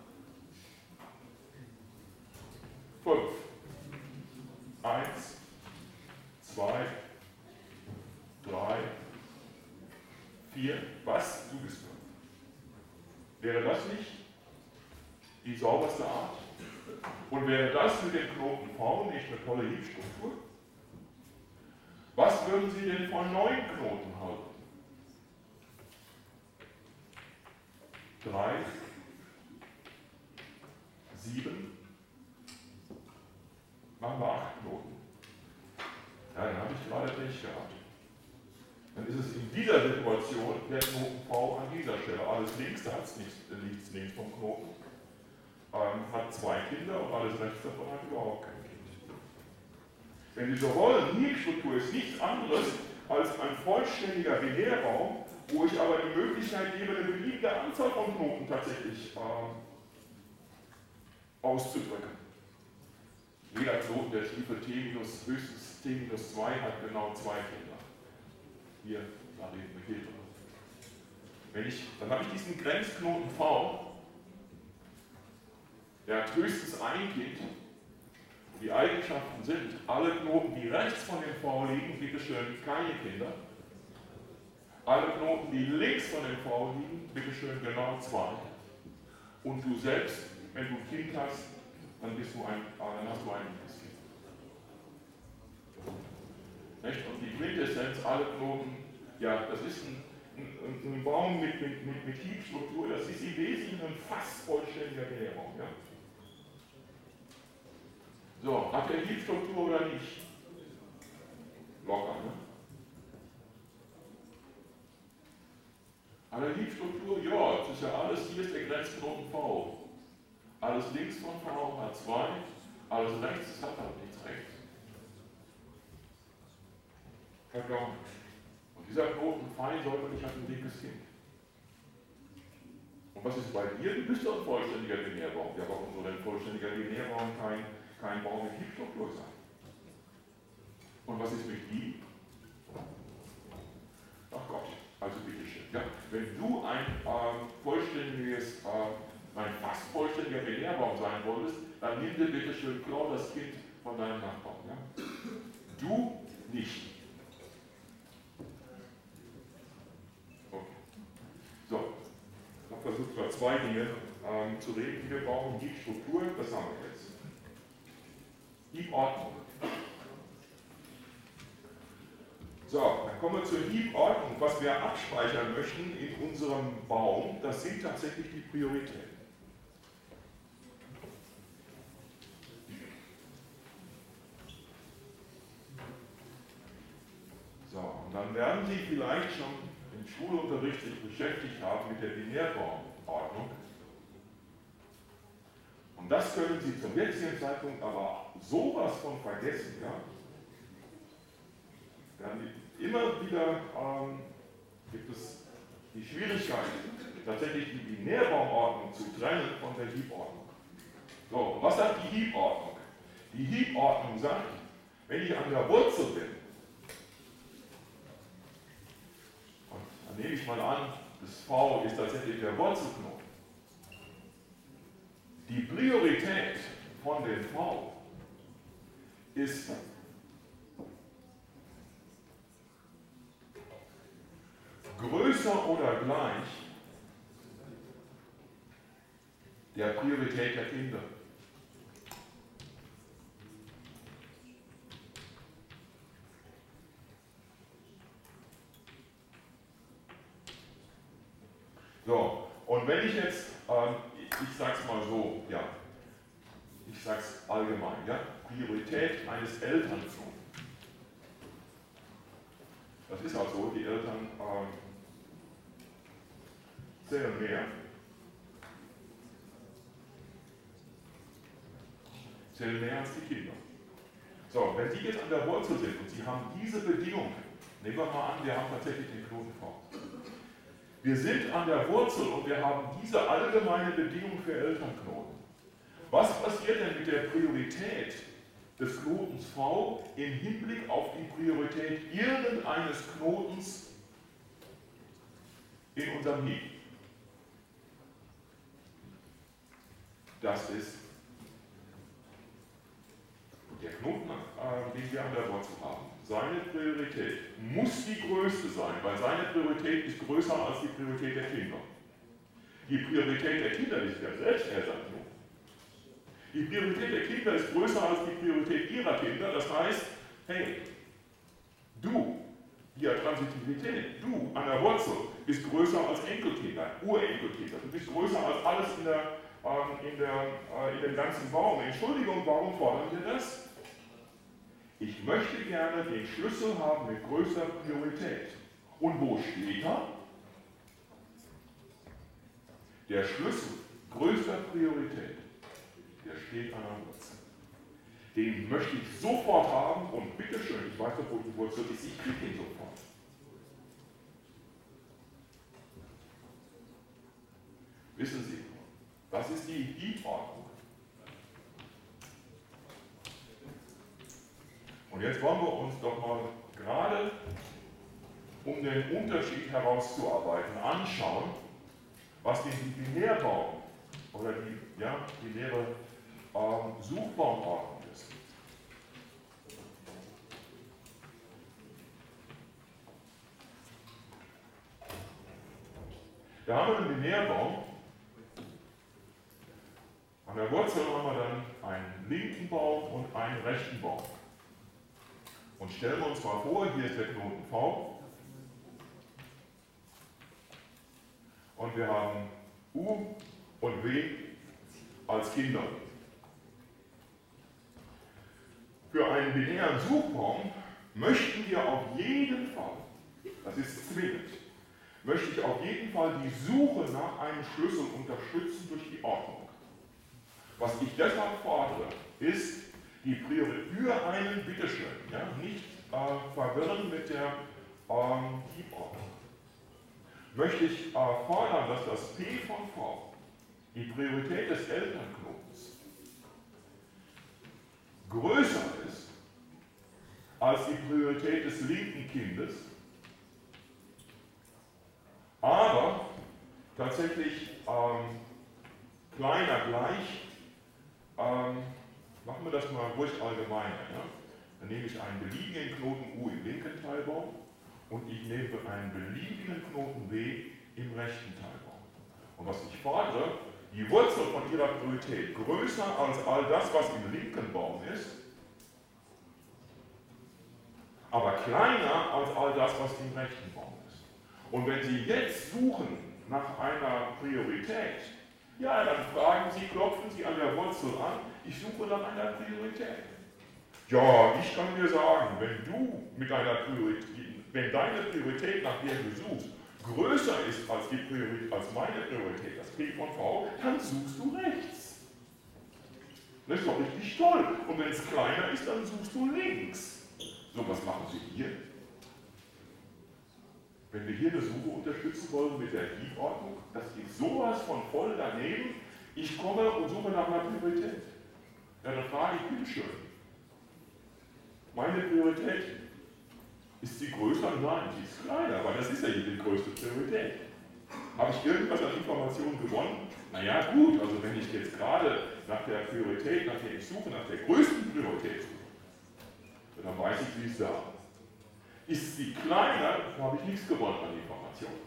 Speaker 1: Fünf. Eins, zwei, drei, vier. Was? Du bist fünf. Wäre das nicht die sauberste Art? Und wäre das mit dem Knoten V nicht eine tolle Heap-Struktur? Was würden Sie denn von neun Knoten halten? Drei, sieben, machen wir acht Knoten. Ja, dann habe ich gerade Pech gehabt. Dann ist es in dieser Situation der Knoten V an dieser Stelle. Alles links, da hat es nichts, nichts links vom Knoten. Ähm, hat zwei Kinder und alles rechts davon hat überhaupt kein Kind. Wenn Sie so wollen, Heap-Struktur ist nichts anderes als ein vollständiger Binärbaum, wo ich aber die Möglichkeit gebe, eine beliebige Anzahl von Knoten tatsächlich äh, auszudrücken. Jeder Knoten der Tiefe T minus, höchstens T minus zwei hat genau zwei Kinder. Hier, da reden wir hier drüber. Wenn ich, dann habe ich diesen Grenzknoten V, der hat höchstens ein Kind. Die Eigenschaften sind, alle Knoten, die rechts von dem V liegen, bitteschön keine Kinder. Alle Knoten, die links von dem V liegen, bitteschön genau zwei. Und du selbst, wenn du ein Kind hast, dann, bist du ein, dann hast du ein linkes Kind. Nicht? Und die Quintessenz, alle Knoten, ja, das ist ein, ein, ein Baum mit, mit, mit, mit Heap-Struktur, das ist im Wesentlichen ein fast vollständiger Binärbaum. Ja? So, hat er Heap-Struktur oder nicht? Locker, ne? Hat er Heap-Struktur? Ja, das ist ja alles, hier ist der Grenzknoten V. Alles links von V hat zwei, alles rechts hat halt nichts rechts. Hat gar nichts. Und dieser Knoten Phi säuberlich hat ein linkes Kind. Und was ist bei dir? Du bist doch ein vollständiger Binärbaum. Ja, warum soll ein vollständiger Binärbaum kein, kein Baum mit Heap-Struktur sein? Und was ist mit I? Ach Gott, also bitteschön. Ja, wenn du ein ähm, vollständiges, äh, ein fast vollständiger Binärbaum sein wolltest, dann nimm dir bitte schön klar das Kind von deinem Nachbarn. Ja? Du nicht. Okay. So, ich habe versucht, über zwei Dinge ähm, zu reden, die wir brauchen. Heap-Struktur, das haben wir jetzt. Heap-Ordnung. So, dann kommen wir zur Heap-Ordnung. Was wir abspeichern möchten in unserem Baum, das sind tatsächlich die Prioritäten. So, und dann werden Sie vielleicht schon im Schulunterricht sich beschäftigt haben mit der Binärbaumordnung. Und das können Sie zum jetzigen Zeitpunkt aber sowas von vergessen, ja? Dann immer wieder ähm, gibt es die Schwierigkeit, tatsächlich die Binärbaumordnung zu trennen von der Heap-Ordnung. So, und was sagt die Heap-Ordnung? Die Heap-Ordnung sagt, wenn ich an der Wurzel bin, und dann nehme ich mal an, das V ist tatsächlich der Wurzelknoten. Die Priorität von dem V ist größer oder gleich der Priorität der Kinder. So, und wenn ich jetzt, ähm, ich, ich sage es mal so, ja, ich sage es allgemein, ja, Priorität eines Elternsohns. Das ist halt so, die Eltern ähm, zählen mehr, zählen mehr als die Kinder. So, wenn Sie jetzt an der Wurzel sind und Sie haben diese Bedingungen, nehmen wir mal an, wir haben tatsächlich den Knoten V. Wir sind an der Wurzel und wir haben diese allgemeine Bedingung für Elternknoten. Was passiert denn mit der Priorität des Knotens V im Hinblick auf die Priorität irgendeines Knotens in unserem Heap? Das ist der Knoten, äh, den wir an der Wurzel haben. Seine Priorität muss die größte sein, weil seine Priorität ist größer als die Priorität der Kinder. Die Priorität der Kinder ist ja selbst Ersatzknoten. Die Priorität der Kinder ist größer als die Priorität ihrer Kinder. Das heißt, hey, du, hier Transitivität, du an der Wurzel bist größer als Enkelkinder, Urenkelkinder. Du bist größer als alles in, der, ähm, in, der, äh, in dem ganzen Baum. Entschuldigung, warum fordern wir das? Ich möchte gerne den Schlüssel haben mit größter Priorität. Und wo steht er? Der Schlüssel größter Priorität, der steht an der Wurzel. Den möchte ich sofort haben und bitteschön, ich weiß doch, wo die Wurzel ist, ich kriege ihn sofort. Wissen Sie, was ist die Heap-Ordnung? Und jetzt wollen wir uns doch mal gerade, um den Unterschied herauszuarbeiten, anschauen, was denn die Binärbaum oder die ja, binäre ähm, Suchbaumordnung ist. Da haben wir einen Binärbaum. An der Wurzel haben wir dann einen linken Baum und einen rechten Baum. Und stellen wir uns mal vor, hier ist der Knoten V. Und wir haben U und W als Kinder. Für einen binären Suchbaum möchten wir auf jeden Fall, das ist zwingend, möchte ich auf jeden Fall die Suche nach einem Schlüssel unterstützen durch die Ordnung. Was ich deshalb fordere, ist die Priorität für einen, bitteschön, ja, nicht äh, verwirren mit der ähm, Heap-Ordnung. Möchte ich äh, fordern, dass das P von V, die Priorität des Elternknotens, größer ist als die Priorität des linken Kindes, aber tatsächlich ähm, kleiner gleich, ähm, machen wir das mal ruhig allgemeiner. Ja? Dann nehme ich einen beliebigen Knoten U im linken Teilbaum und ich nehme einen beliebigen Knoten W im rechten Teilbaum. Und was ich fordere, die Wurzel von ihrer Priorität größer als all das, was im linken Baum ist, aber kleiner als all das, was im rechten Baum ist. Und wenn Sie jetzt suchen nach einer Priorität, ja, dann fragen Sie, klopfen Sie an der Wurzel an, ich suche nach einer Priorität. Ja, ich kann dir sagen, wenn du mit deiner Priorität, wenn deine Priorität, nach der du suchst, größer ist als, die Priorität, als meine Priorität, das P von V, dann suchst du rechts. Das ist doch richtig toll. Und wenn es kleiner ist, dann suchst du links. So, was machen Sie hier? Wenn wir hier eine Suche unterstützen wollen mit der Heap-Ordnung, das geht sowas von voll daneben. Ich komme und suche nach einer Priorität. Ja, dann frage ich, bitteschön. Meine Priorität, ist sie größer? Nein, sie ist kleiner, aber das ist ja hier die größte Priorität. Habe ich irgendwas an Informationen gewonnen? Naja, gut, also wenn ich jetzt gerade nach der Priorität, nach der ich suche, nach der größten Priorität suche, dann weiß ich, wie es da ist. Ist sie kleiner, habe ich nichts gewonnen an Informationen.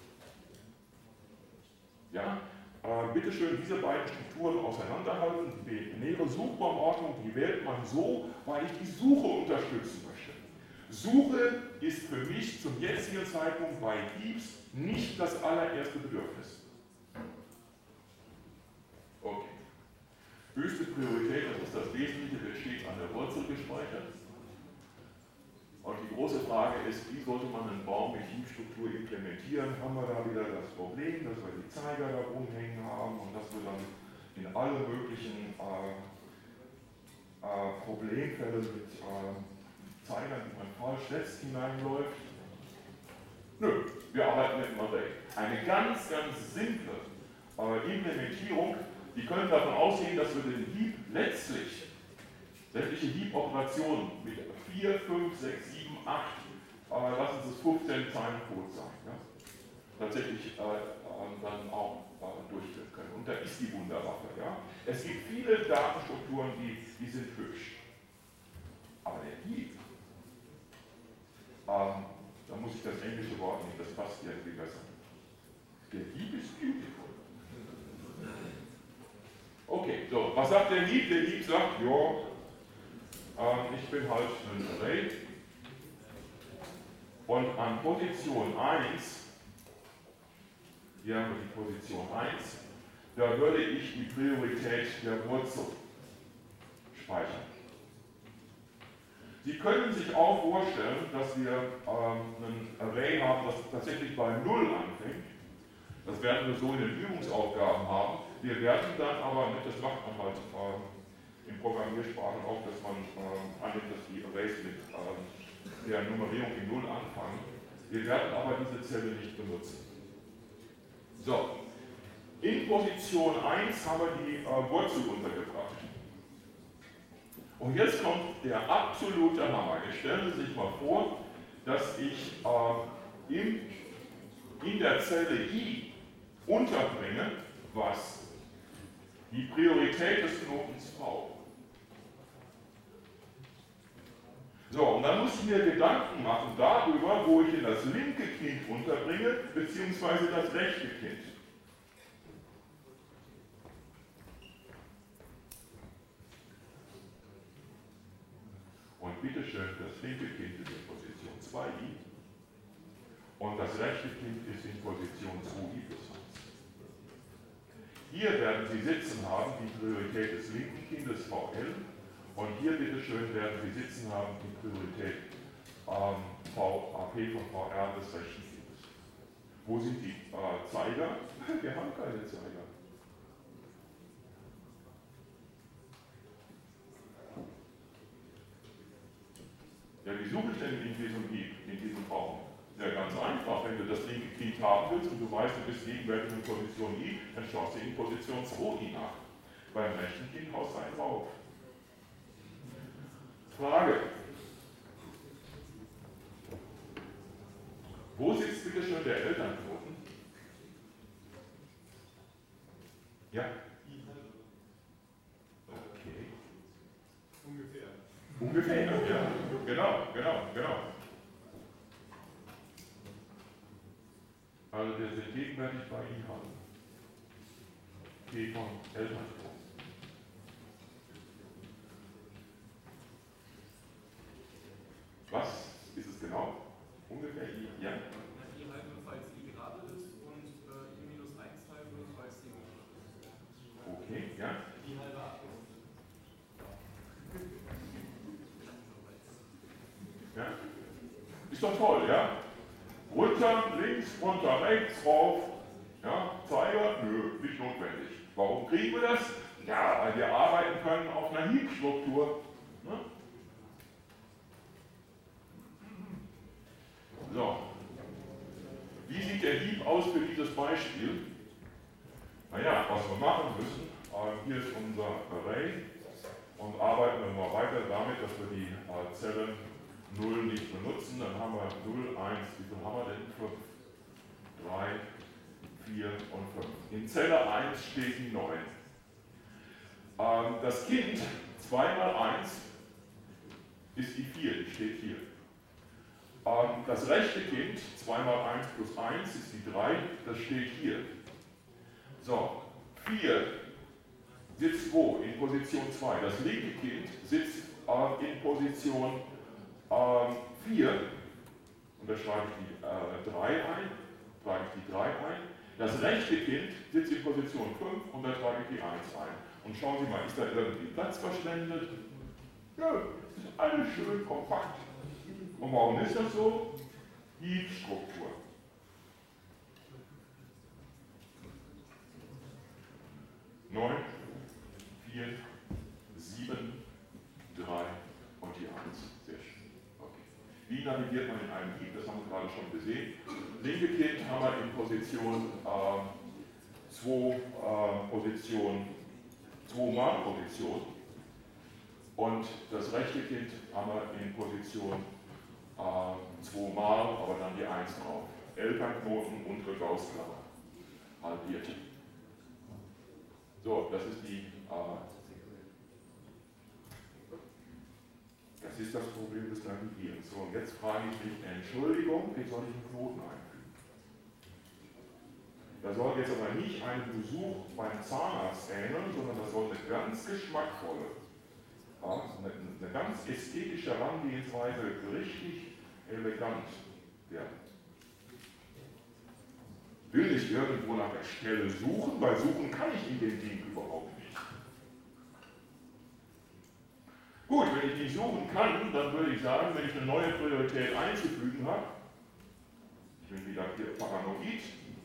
Speaker 1: Ja, äh, bitte schön diese beiden Strukturen auseinanderhalten. Die binäre Suchbaumordnung, die wählt man so, weil ich die Suche unterstützen möchte. Suche ist für mich zum jetzigen Zeitpunkt bei Heaps nicht das allererste Bedürfnis. Okay. Höchste Priorität, das ist das Wesentliche, wird stets an der Wurzel gespeichert. Und die große Frage ist, wie sollte man einen Baum mit Heap-Struktur implementieren? Haben wir da wieder das Problem, dass wir die Zeiger da rumhängen haben und dass wir dann in alle möglichen äh, äh, Problemfälle mit äh, Zeigern, die man falsch setzt, hineinläuft? Nö, wir arbeiten mit einem Array. Eine ganz, ganz simple äh, Implementierung, die können davon ausgehen, dass wir den Heap letztlich, sämtliche Heap-Operationen mit vier, fünf, sechs, sieben, acht, äh, lassen Sie es fünfzehn Zeilen Code sein, ja? tatsächlich äh, äh, dann auch äh, durchführen können. Und da ist die Wunderwaffe. Ja? Es gibt viele Datenstrukturen, die, die sind hübsch. Aber der Heap, ähm, da muss ich das englische Wort nehmen, das passt irgendwie besser. Der Heap ist beautiful. Okay, so, was sagt der Heap? Der Heap sagt, ja, ähm, ich bin halt ein Array und an Position eins, hier haben wir die Position eins, da würde ich die Priorität der Wurzel speichern. Sie können sich auch vorstellen, dass wir ähm, ein Array haben, das tatsächlich bei null anfängt. Das werden wir so in den Übungsaufgaben haben. Wir werden dann aber, das macht man halt ähm, in Programmiersprachen auch, dass man ähm, annimmt, dass die Arrays mit ähm, der Nummerierung in null anfangen. Wir werden aber diese Zelle nicht benutzen. So, in Position eins haben wir die äh, Wurzel untergebracht. Und jetzt kommt der absolute Hammer. Jetzt stellen Sie sich mal vor, dass ich äh, in, in der Zelle I unterbringe, was? Die Priorität des Knotens V. So, und dann muss ich mir Gedanken machen darüber, wo ich in das linke Kind unterbringe, beziehungsweise das rechte Kind. Und bitteschön, das linke das rechte Kind ist in Position zwei I plus eins. Hier werden Sie sitzen haben die Priorität des linken Kindes V L und hier bitteschön werden Sie sitzen haben die Priorität ähm, V A P von V R des rechten Kindes. Wo sind die äh, Zeiger? Wir haben keine Zeiger. Ja, wie suche ich denn in diesem Heap, in diesem Raum? Ja, ganz einfach. Wenn du das linke Kind haben willst und du weißt, du bist gegenwärtig in Position I, dann schaust du in Position zwei I nach. Beim rechten Kind haust du einen rauf. Frage. Wo sitzt bitte schön der Elternknoten? Ja? Okay.
Speaker 5: Ungefähr.
Speaker 1: Ungefähr, ja. Genau, genau, genau. Also wir sind gegenwärtig bei I H. P von Elternknoten. Was ist es genau? Ungefähr I, ja?
Speaker 2: I halbe, falls I gerade ist und äh, I minus eins halbe, falls I gerade ist.
Speaker 1: Okay, ja?
Speaker 2: I halbe acht.
Speaker 1: Ja? Ist doch toll, ja? Runter, links, runter, rechts, rauf. Ja? Zeiger? Nö, nicht notwendig. Warum kriegen wir das? Ja, weil wir arbeiten können auf einer Heap-Struktur. Ne? So. Wie sieht der Heap aus für dieses Beispiel? Naja, was wir machen müssen, äh, hier ist unser Array und arbeiten wir mal weiter damit, dass wir die äh, Zelle null nicht benutzen. Dann haben wir null, eins, wie viel haben wir denn? fünf, drei, vier und fünf. In Zelle eins steht die neun. Ähm, das Kind zwei mal eins ist die vier, die steht hier. Ähm, das rechte Kind, zwei mal eins plus eins ist die drei, das steht hier. So, vier sitzt wo? In Position zwei. Das linke Kind sitzt äh, in Position äh, vier, und da schreibe ich die äh, drei ein, trage ich die drei ein. Das rechte Kind sitzt in Position fünf und da trage ich die eins ein. Und schauen Sie mal, ist da irgendwie Platz verschwendet? Ja, ist alles schön kompakt. Und warum ist das so? Heap-Struktur. neun, vier, sieben, drei und die eins. Sehr schön. Okay. Wie navigiert man in einem Heap? Das haben wir gerade schon gesehen. Linke Kind haben wir in Position zwei, äh, Position zwei mal Position. Und das rechte Kind haben wir in Position äh, zwei mal, aber dann die eins drauf. Elternknoten, untere Gaußklammer. Halbiert. So, das ist die, äh, das ist das Problem des Navigierens. So, und jetzt frage ich mich, Entschuldigung, wie soll ich einen Knoten einfügen? Da soll jetzt aber nicht ein Besuch beim Zahnarzt ähneln, sondern das soll eine ganz geschmackvolle, ja, eine, eine ganz ästhetische Herangehensweise, richtig elegant werden. Will nicht irgendwo nach der Stelle suchen, weil suchen kann ich in dem Ding überhaupt nicht. Gut, wenn ich nicht suchen kann, dann würde ich sagen, wenn ich eine neue Priorität einzufügen habe, ich bin wieder hier paranoid,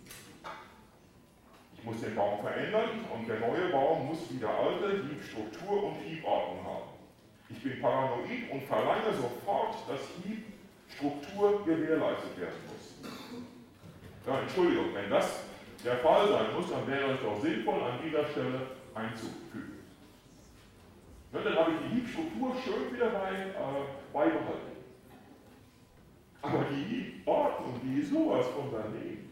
Speaker 1: ich muss den Baum verändern und der neue Baum muss wieder alte Heap-Struktur und Heap-Ordnung haben. Ich bin paranoid und verlange sofort, dass Heap-Struktur gewährleistet werden muss. Ja, Entschuldigung, wenn das der Fall sein muss, dann wäre es doch sinnvoll, an dieser Stelle einzufügen. Ja, dann habe ich die Heap-Struktur schön wieder bei, äh, beibehalten. Aber die Heap-Ordnung, die ist sowas von daneben.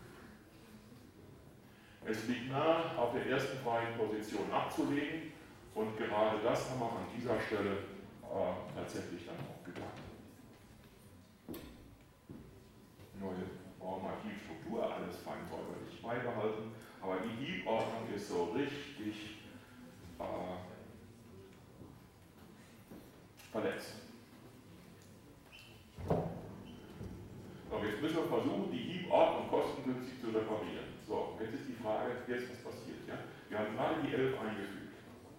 Speaker 1: Es liegt nahe, auf der ersten freien Position abzulegen und gerade das haben wir an dieser Stelle äh, tatsächlich dann auch getan. Neue Heap-Struktur, alles fein säuberlich beibehalten, aber die Heap-Ordnung ist so richtig äh, verletzt. So, wir jetzt müssen wir versuchen, die Hiebordnung kostengünstig zu reparieren. So, jetzt ist die Frage, jetzt was passiert. Ja? Wir haben gerade die elf eingefügt.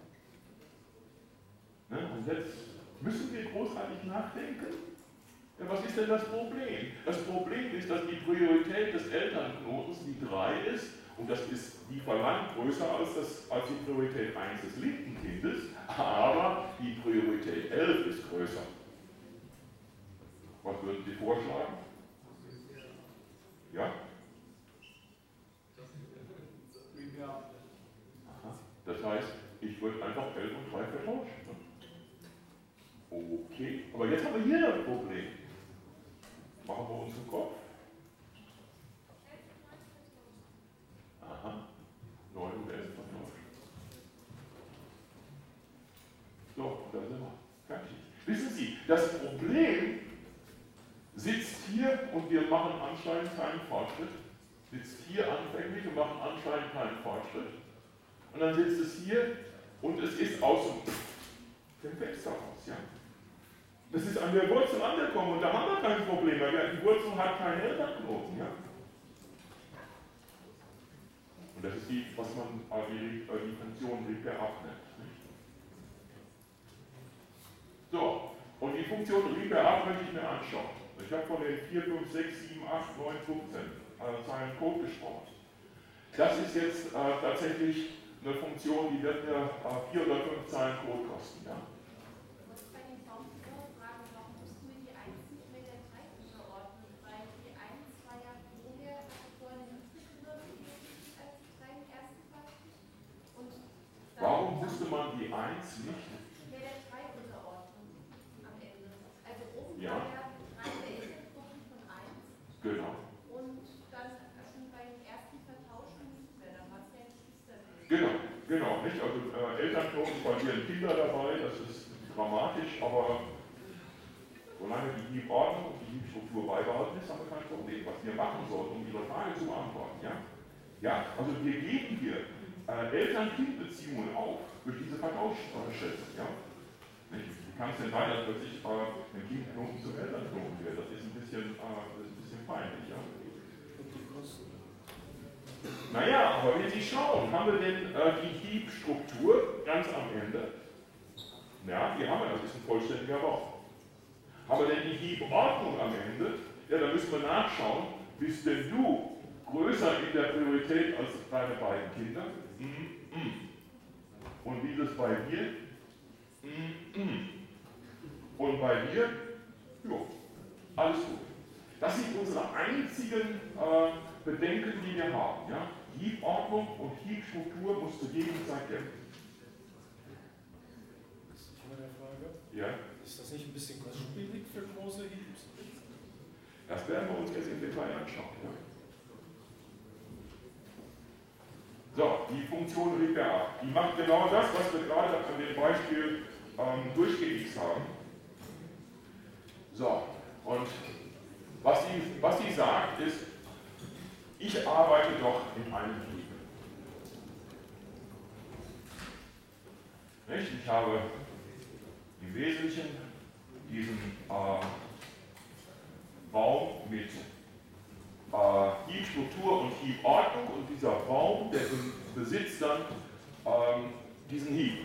Speaker 1: Ne? Und jetzt müssen wir großartig nachdenken. Ja, was ist denn das Problem? Das Problem ist, dass die Priorität des Elternknotens die drei ist, und das ist die verlangt größer als, das, als die Priorität eins des linken Kindes, aber die Priorität elf ist größer. Was würden Sie vorschlagen? Ja? Aha. Das heißt, ich würde einfach elf und drei vertauschen. Ne? Okay, aber jetzt haben wir hier ein Problem. Machen wir uns einen Kopf. Aha, neun und elf vertauscht. So, und da sind wir fertig. Wissen Sie, das Problem sitzt hier und wir machen anscheinend keinen Fortschritt. Sitzt hier anfänglich und machen anscheinend keinen Fortschritt. Und dann sitzt es hier und es ist aus dem Fenster raus. Ja? Das ist an der Wurzel angekommen und da haben wir kein Problem, weil die Wurzel hat keinen Elternknoten. Ja? Und das ist die, was man die, die Funktion Repair abnimmt. So, und die Funktion Repair ab möchte ich mir anschauen. Ich habe von den vier, fünf, sechs, sieben, acht, neun, fünfzehn äh, Zeilen Code gesprochen. Das ist jetzt äh, tatsächlich eine Funktion, die wird mir äh, vier oder fünf Zeilen Code kosten. Ja? Warum wusste man die eins nicht?
Speaker 6: Ja, der drei Unterordnung am Ende. Also oben
Speaker 1: Ja.
Speaker 6: war ja drei der Elternquoten von eins.
Speaker 1: Genau.
Speaker 6: Und dann schon beim ersten Vertauschen nicht mehr. Dann war es ja ein Geschwisterbild.
Speaker 1: Genau, genau. Nicht? Also äh, Elternknoten verlieren Kinder dabei, das ist dramatisch, aber solange die Hiebordnung und die Hiebstruktur beibehalten ist, haben wir kein Problem. Was wir machen sollten, um Ihre Frage zu beantworten. Ja, ja, also wir geben hier Äh, Eltern-Kind-Beziehungen auf durch diese Vertauschschätze. Ja? Wie kann es denn sein, dass plötzlich äh, ein Kindknoten zum Elternknoten wird? Das ist ein bisschen, äh, das ist ein bisschen peinlich. Ja? Naja, aber wenn Sie schauen, haben wir denn äh, die Hiebstruktur ganz am Ende? Ja, die haben wir, das ist ein vollständiger Baum. Haben wir denn die Hiebordnung am Ende? Ja, da müssen wir nachschauen, bist denn du größer in der Priorität als deine beiden Kinder? Mm, mm. Und wie ist es bei dir? Mm, mm. Und bei dir? Ja, alles gut. Das sind unsere einzigen äh, Bedenken, die wir haben. Ja? Hiebordnung und Hiebstruktur muss zur Gegenzeit gelten.
Speaker 4: Ich habe eine Frage.
Speaker 1: Ja?
Speaker 4: Ist das nicht ein bisschen kostspielig für große Hiebs?
Speaker 1: Das werden wir uns jetzt im Detail anschauen. Ja? So, die Funktion Repair, die macht genau das, was wir gerade an dem Beispiel ähm, durchgewiesen haben. So, und was sie, was sie sagt ist, ich arbeite doch in einem Heap. Nicht? Ich habe im Wesentlichen diesen äh, Baum mit äh, Hiebstruktur und Hiebordnung und dieser Baum, der besitzt dann ähm, diesen Hieb.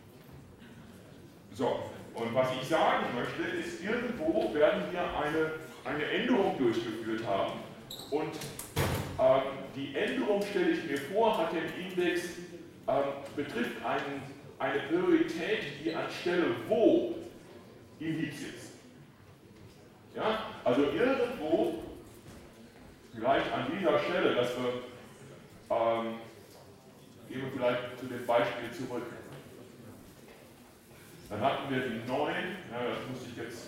Speaker 1: So, und was ich sagen möchte, ist, irgendwo werden wir eine, eine Änderung durchgeführt haben und ähm, die Änderung, stelle ich mir vor, hat den Index, ähm, betrifft einen, eine Priorität, die anstelle wo im Hieb sitzt. Ja, also irgendwo, vielleicht an dieser Stelle, dass wir, ähm, gehen wir vielleicht zu dem Beispiel zurück. Dann hatten wir die neun, ja, das muss ich jetzt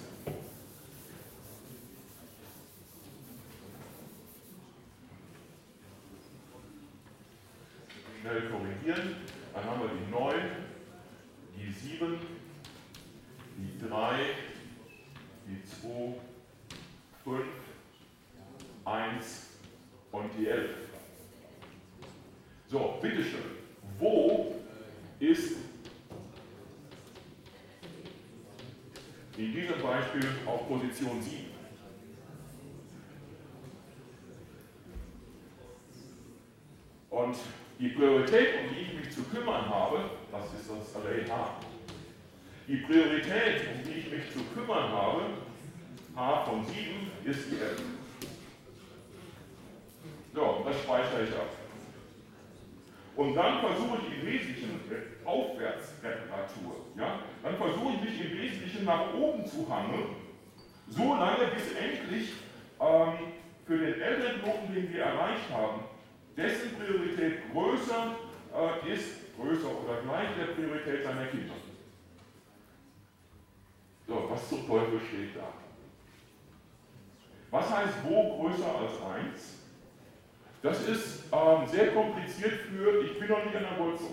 Speaker 1: schnell korrigieren. Dann haben wir die neun, die sieben, die drei, die zwei, fünf, eins und die elf. So, bitteschön. Wo ist in diesem Beispiel auf Position sieben? Und die Priorität, um die ich mich zu kümmern habe, das ist das Array H. Die Priorität, um die ich mich zu kümmern habe, H von sieben, ist die F. So, das speichere ich ab. Und dann versuche ich im Wesentlichen Aufwärtsreparatur. Ja? Dann versuche ich mich im Wesentlichen nach oben zu hangeln, so lange bis endlich ähm, für den Elternknoten, den wir erreicht haben, dessen Priorität größer äh, ist, größer oder gleich der Priorität seiner Kinder. So, was zum Teufel steht da? Was heißt wo größer als eins? Das ist ähm, sehr kompliziert für, ich bin noch nicht an der Wurzel.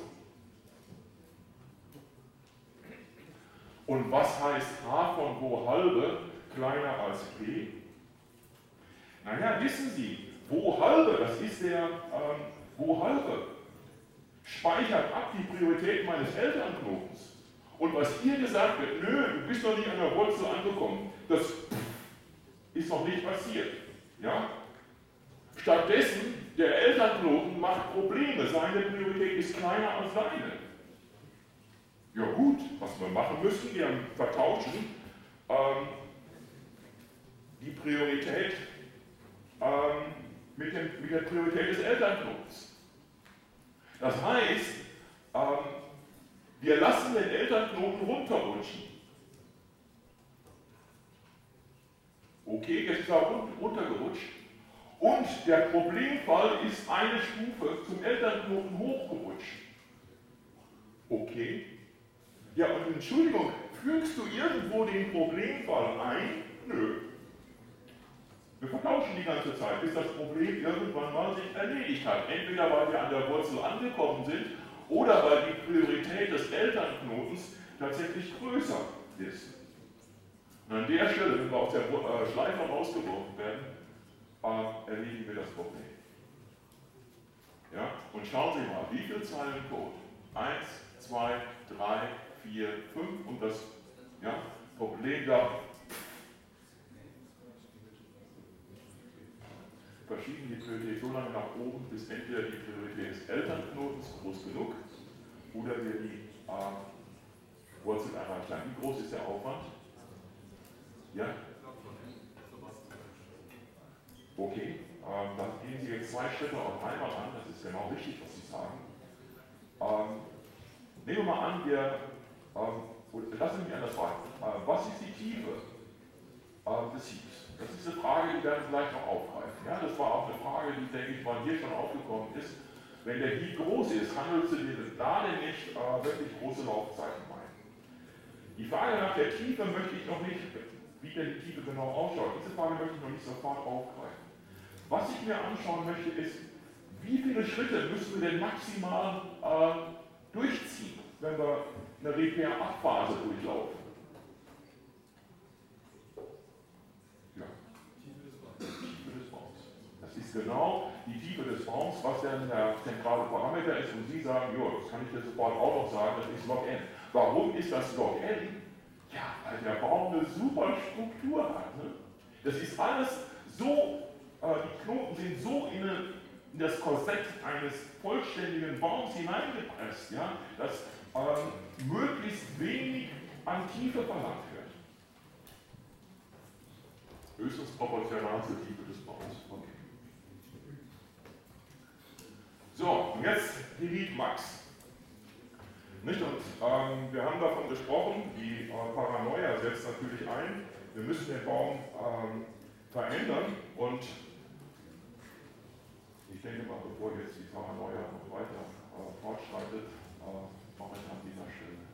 Speaker 1: Und was heißt h von wo halbe kleiner als p? Naja, wissen Sie, wo halbe, das ist der ähm, wo halbe, speichert ab die Priorität meines Elternknotens. Und was hier gesagt wird, nö, du bist noch nicht an der Wurzel angekommen, das ist noch nicht passiert. Ja? Stattdessen, der Elternknoten macht Probleme, seine Priorität ist kleiner als seine. Ja gut, was wir machen müssen, wir vertauschen ähm, die Priorität ähm, mit, dem, mit der Priorität des Elternknotens. Das heißt, ähm, wir lassen den Elternknoten runterrutschen. Okay, jetzt ist er runtergerutscht. Und der Problemfall ist eine Stufe zum Elternknoten hochgerutscht. Okay. Ja, und Entschuldigung, fügst du irgendwo den Problemfall ein? Nö. Wir vertauschen die ganze Zeit, bis das Problem irgendwann mal sich erledigt hat. Entweder weil wir an der Wurzel angekommen sind oder weil die Priorität des Elternknotens tatsächlich größer ist. Und an der Stelle, wenn wir aus der äh, Schleife rausgeworfen werden, äh, erledigen wir das Problem. Ja? Und schauen Sie mal, wie viele Zeilen Code? eins, zwei, drei, vier, fünf und das ja, Problem da. Verschieben die Priorität so lange nach oben, bis entweder die Priorität des Elternknotens groß genug oder wir die äh, Wurzel erreicht haben. Wie groß ist der Aufwand? Ja? Okay, ähm, dann gehen Sie jetzt zwei Schritte auf einmal an, das ist genau richtig, was Sie sagen. Ähm, nehmen wir mal an, wir, ähm, lassen Sie mich anders fragen, äh, was ist die Tiefe äh, des Heaps? Das ist eine Frage, die werden wir vielleicht noch aufgreifen. Ja, das war auch eine Frage, die, denke ich mal, hier schon aufgekommen ist. Wenn der Heap groß ist, handelt es sich da denn nicht äh, wirklich große Laufzeiten ein? Die Frage nach der Tiefe möchte ich noch nicht, wie denn die Tiefe genau ausschaut, diese Frage möchte ich noch nicht sofort aufgreifen. Was ich mir anschauen möchte, ist, wie viele Schritte müssen wir denn maximal äh, durchziehen, wenn wir eine Repair-Up-Phase durchlaufen? Ja. Tiefe des Baums. Das ist genau die Tiefe des Baums, was dann der zentrale Parameter ist. Und Sie sagen, ja, das kann ich dir sofort auch noch sagen, das ist log n. Warum ist das log n? Ja, weil der Baum eine super Struktur hat. Ne? Das ist alles so, äh, die Knoten sind so in, eine, in das Korsett eines vollständigen Baums hineingepresst, ja, dass ähm, möglichst wenig an Tiefe verlangt wird. Höchstens proportional zur Tiefe des Baums. Okay. So, und jetzt Delete Max. Nicht? Und ähm, wir haben davon gesprochen, die äh, Paranoia setzt natürlich ein, wir müssen den Baum ähm, verändern und ich denke mal, bevor jetzt die Paranoia noch weiter äh, fortschreitet, äh, mache ich an dieser Stelle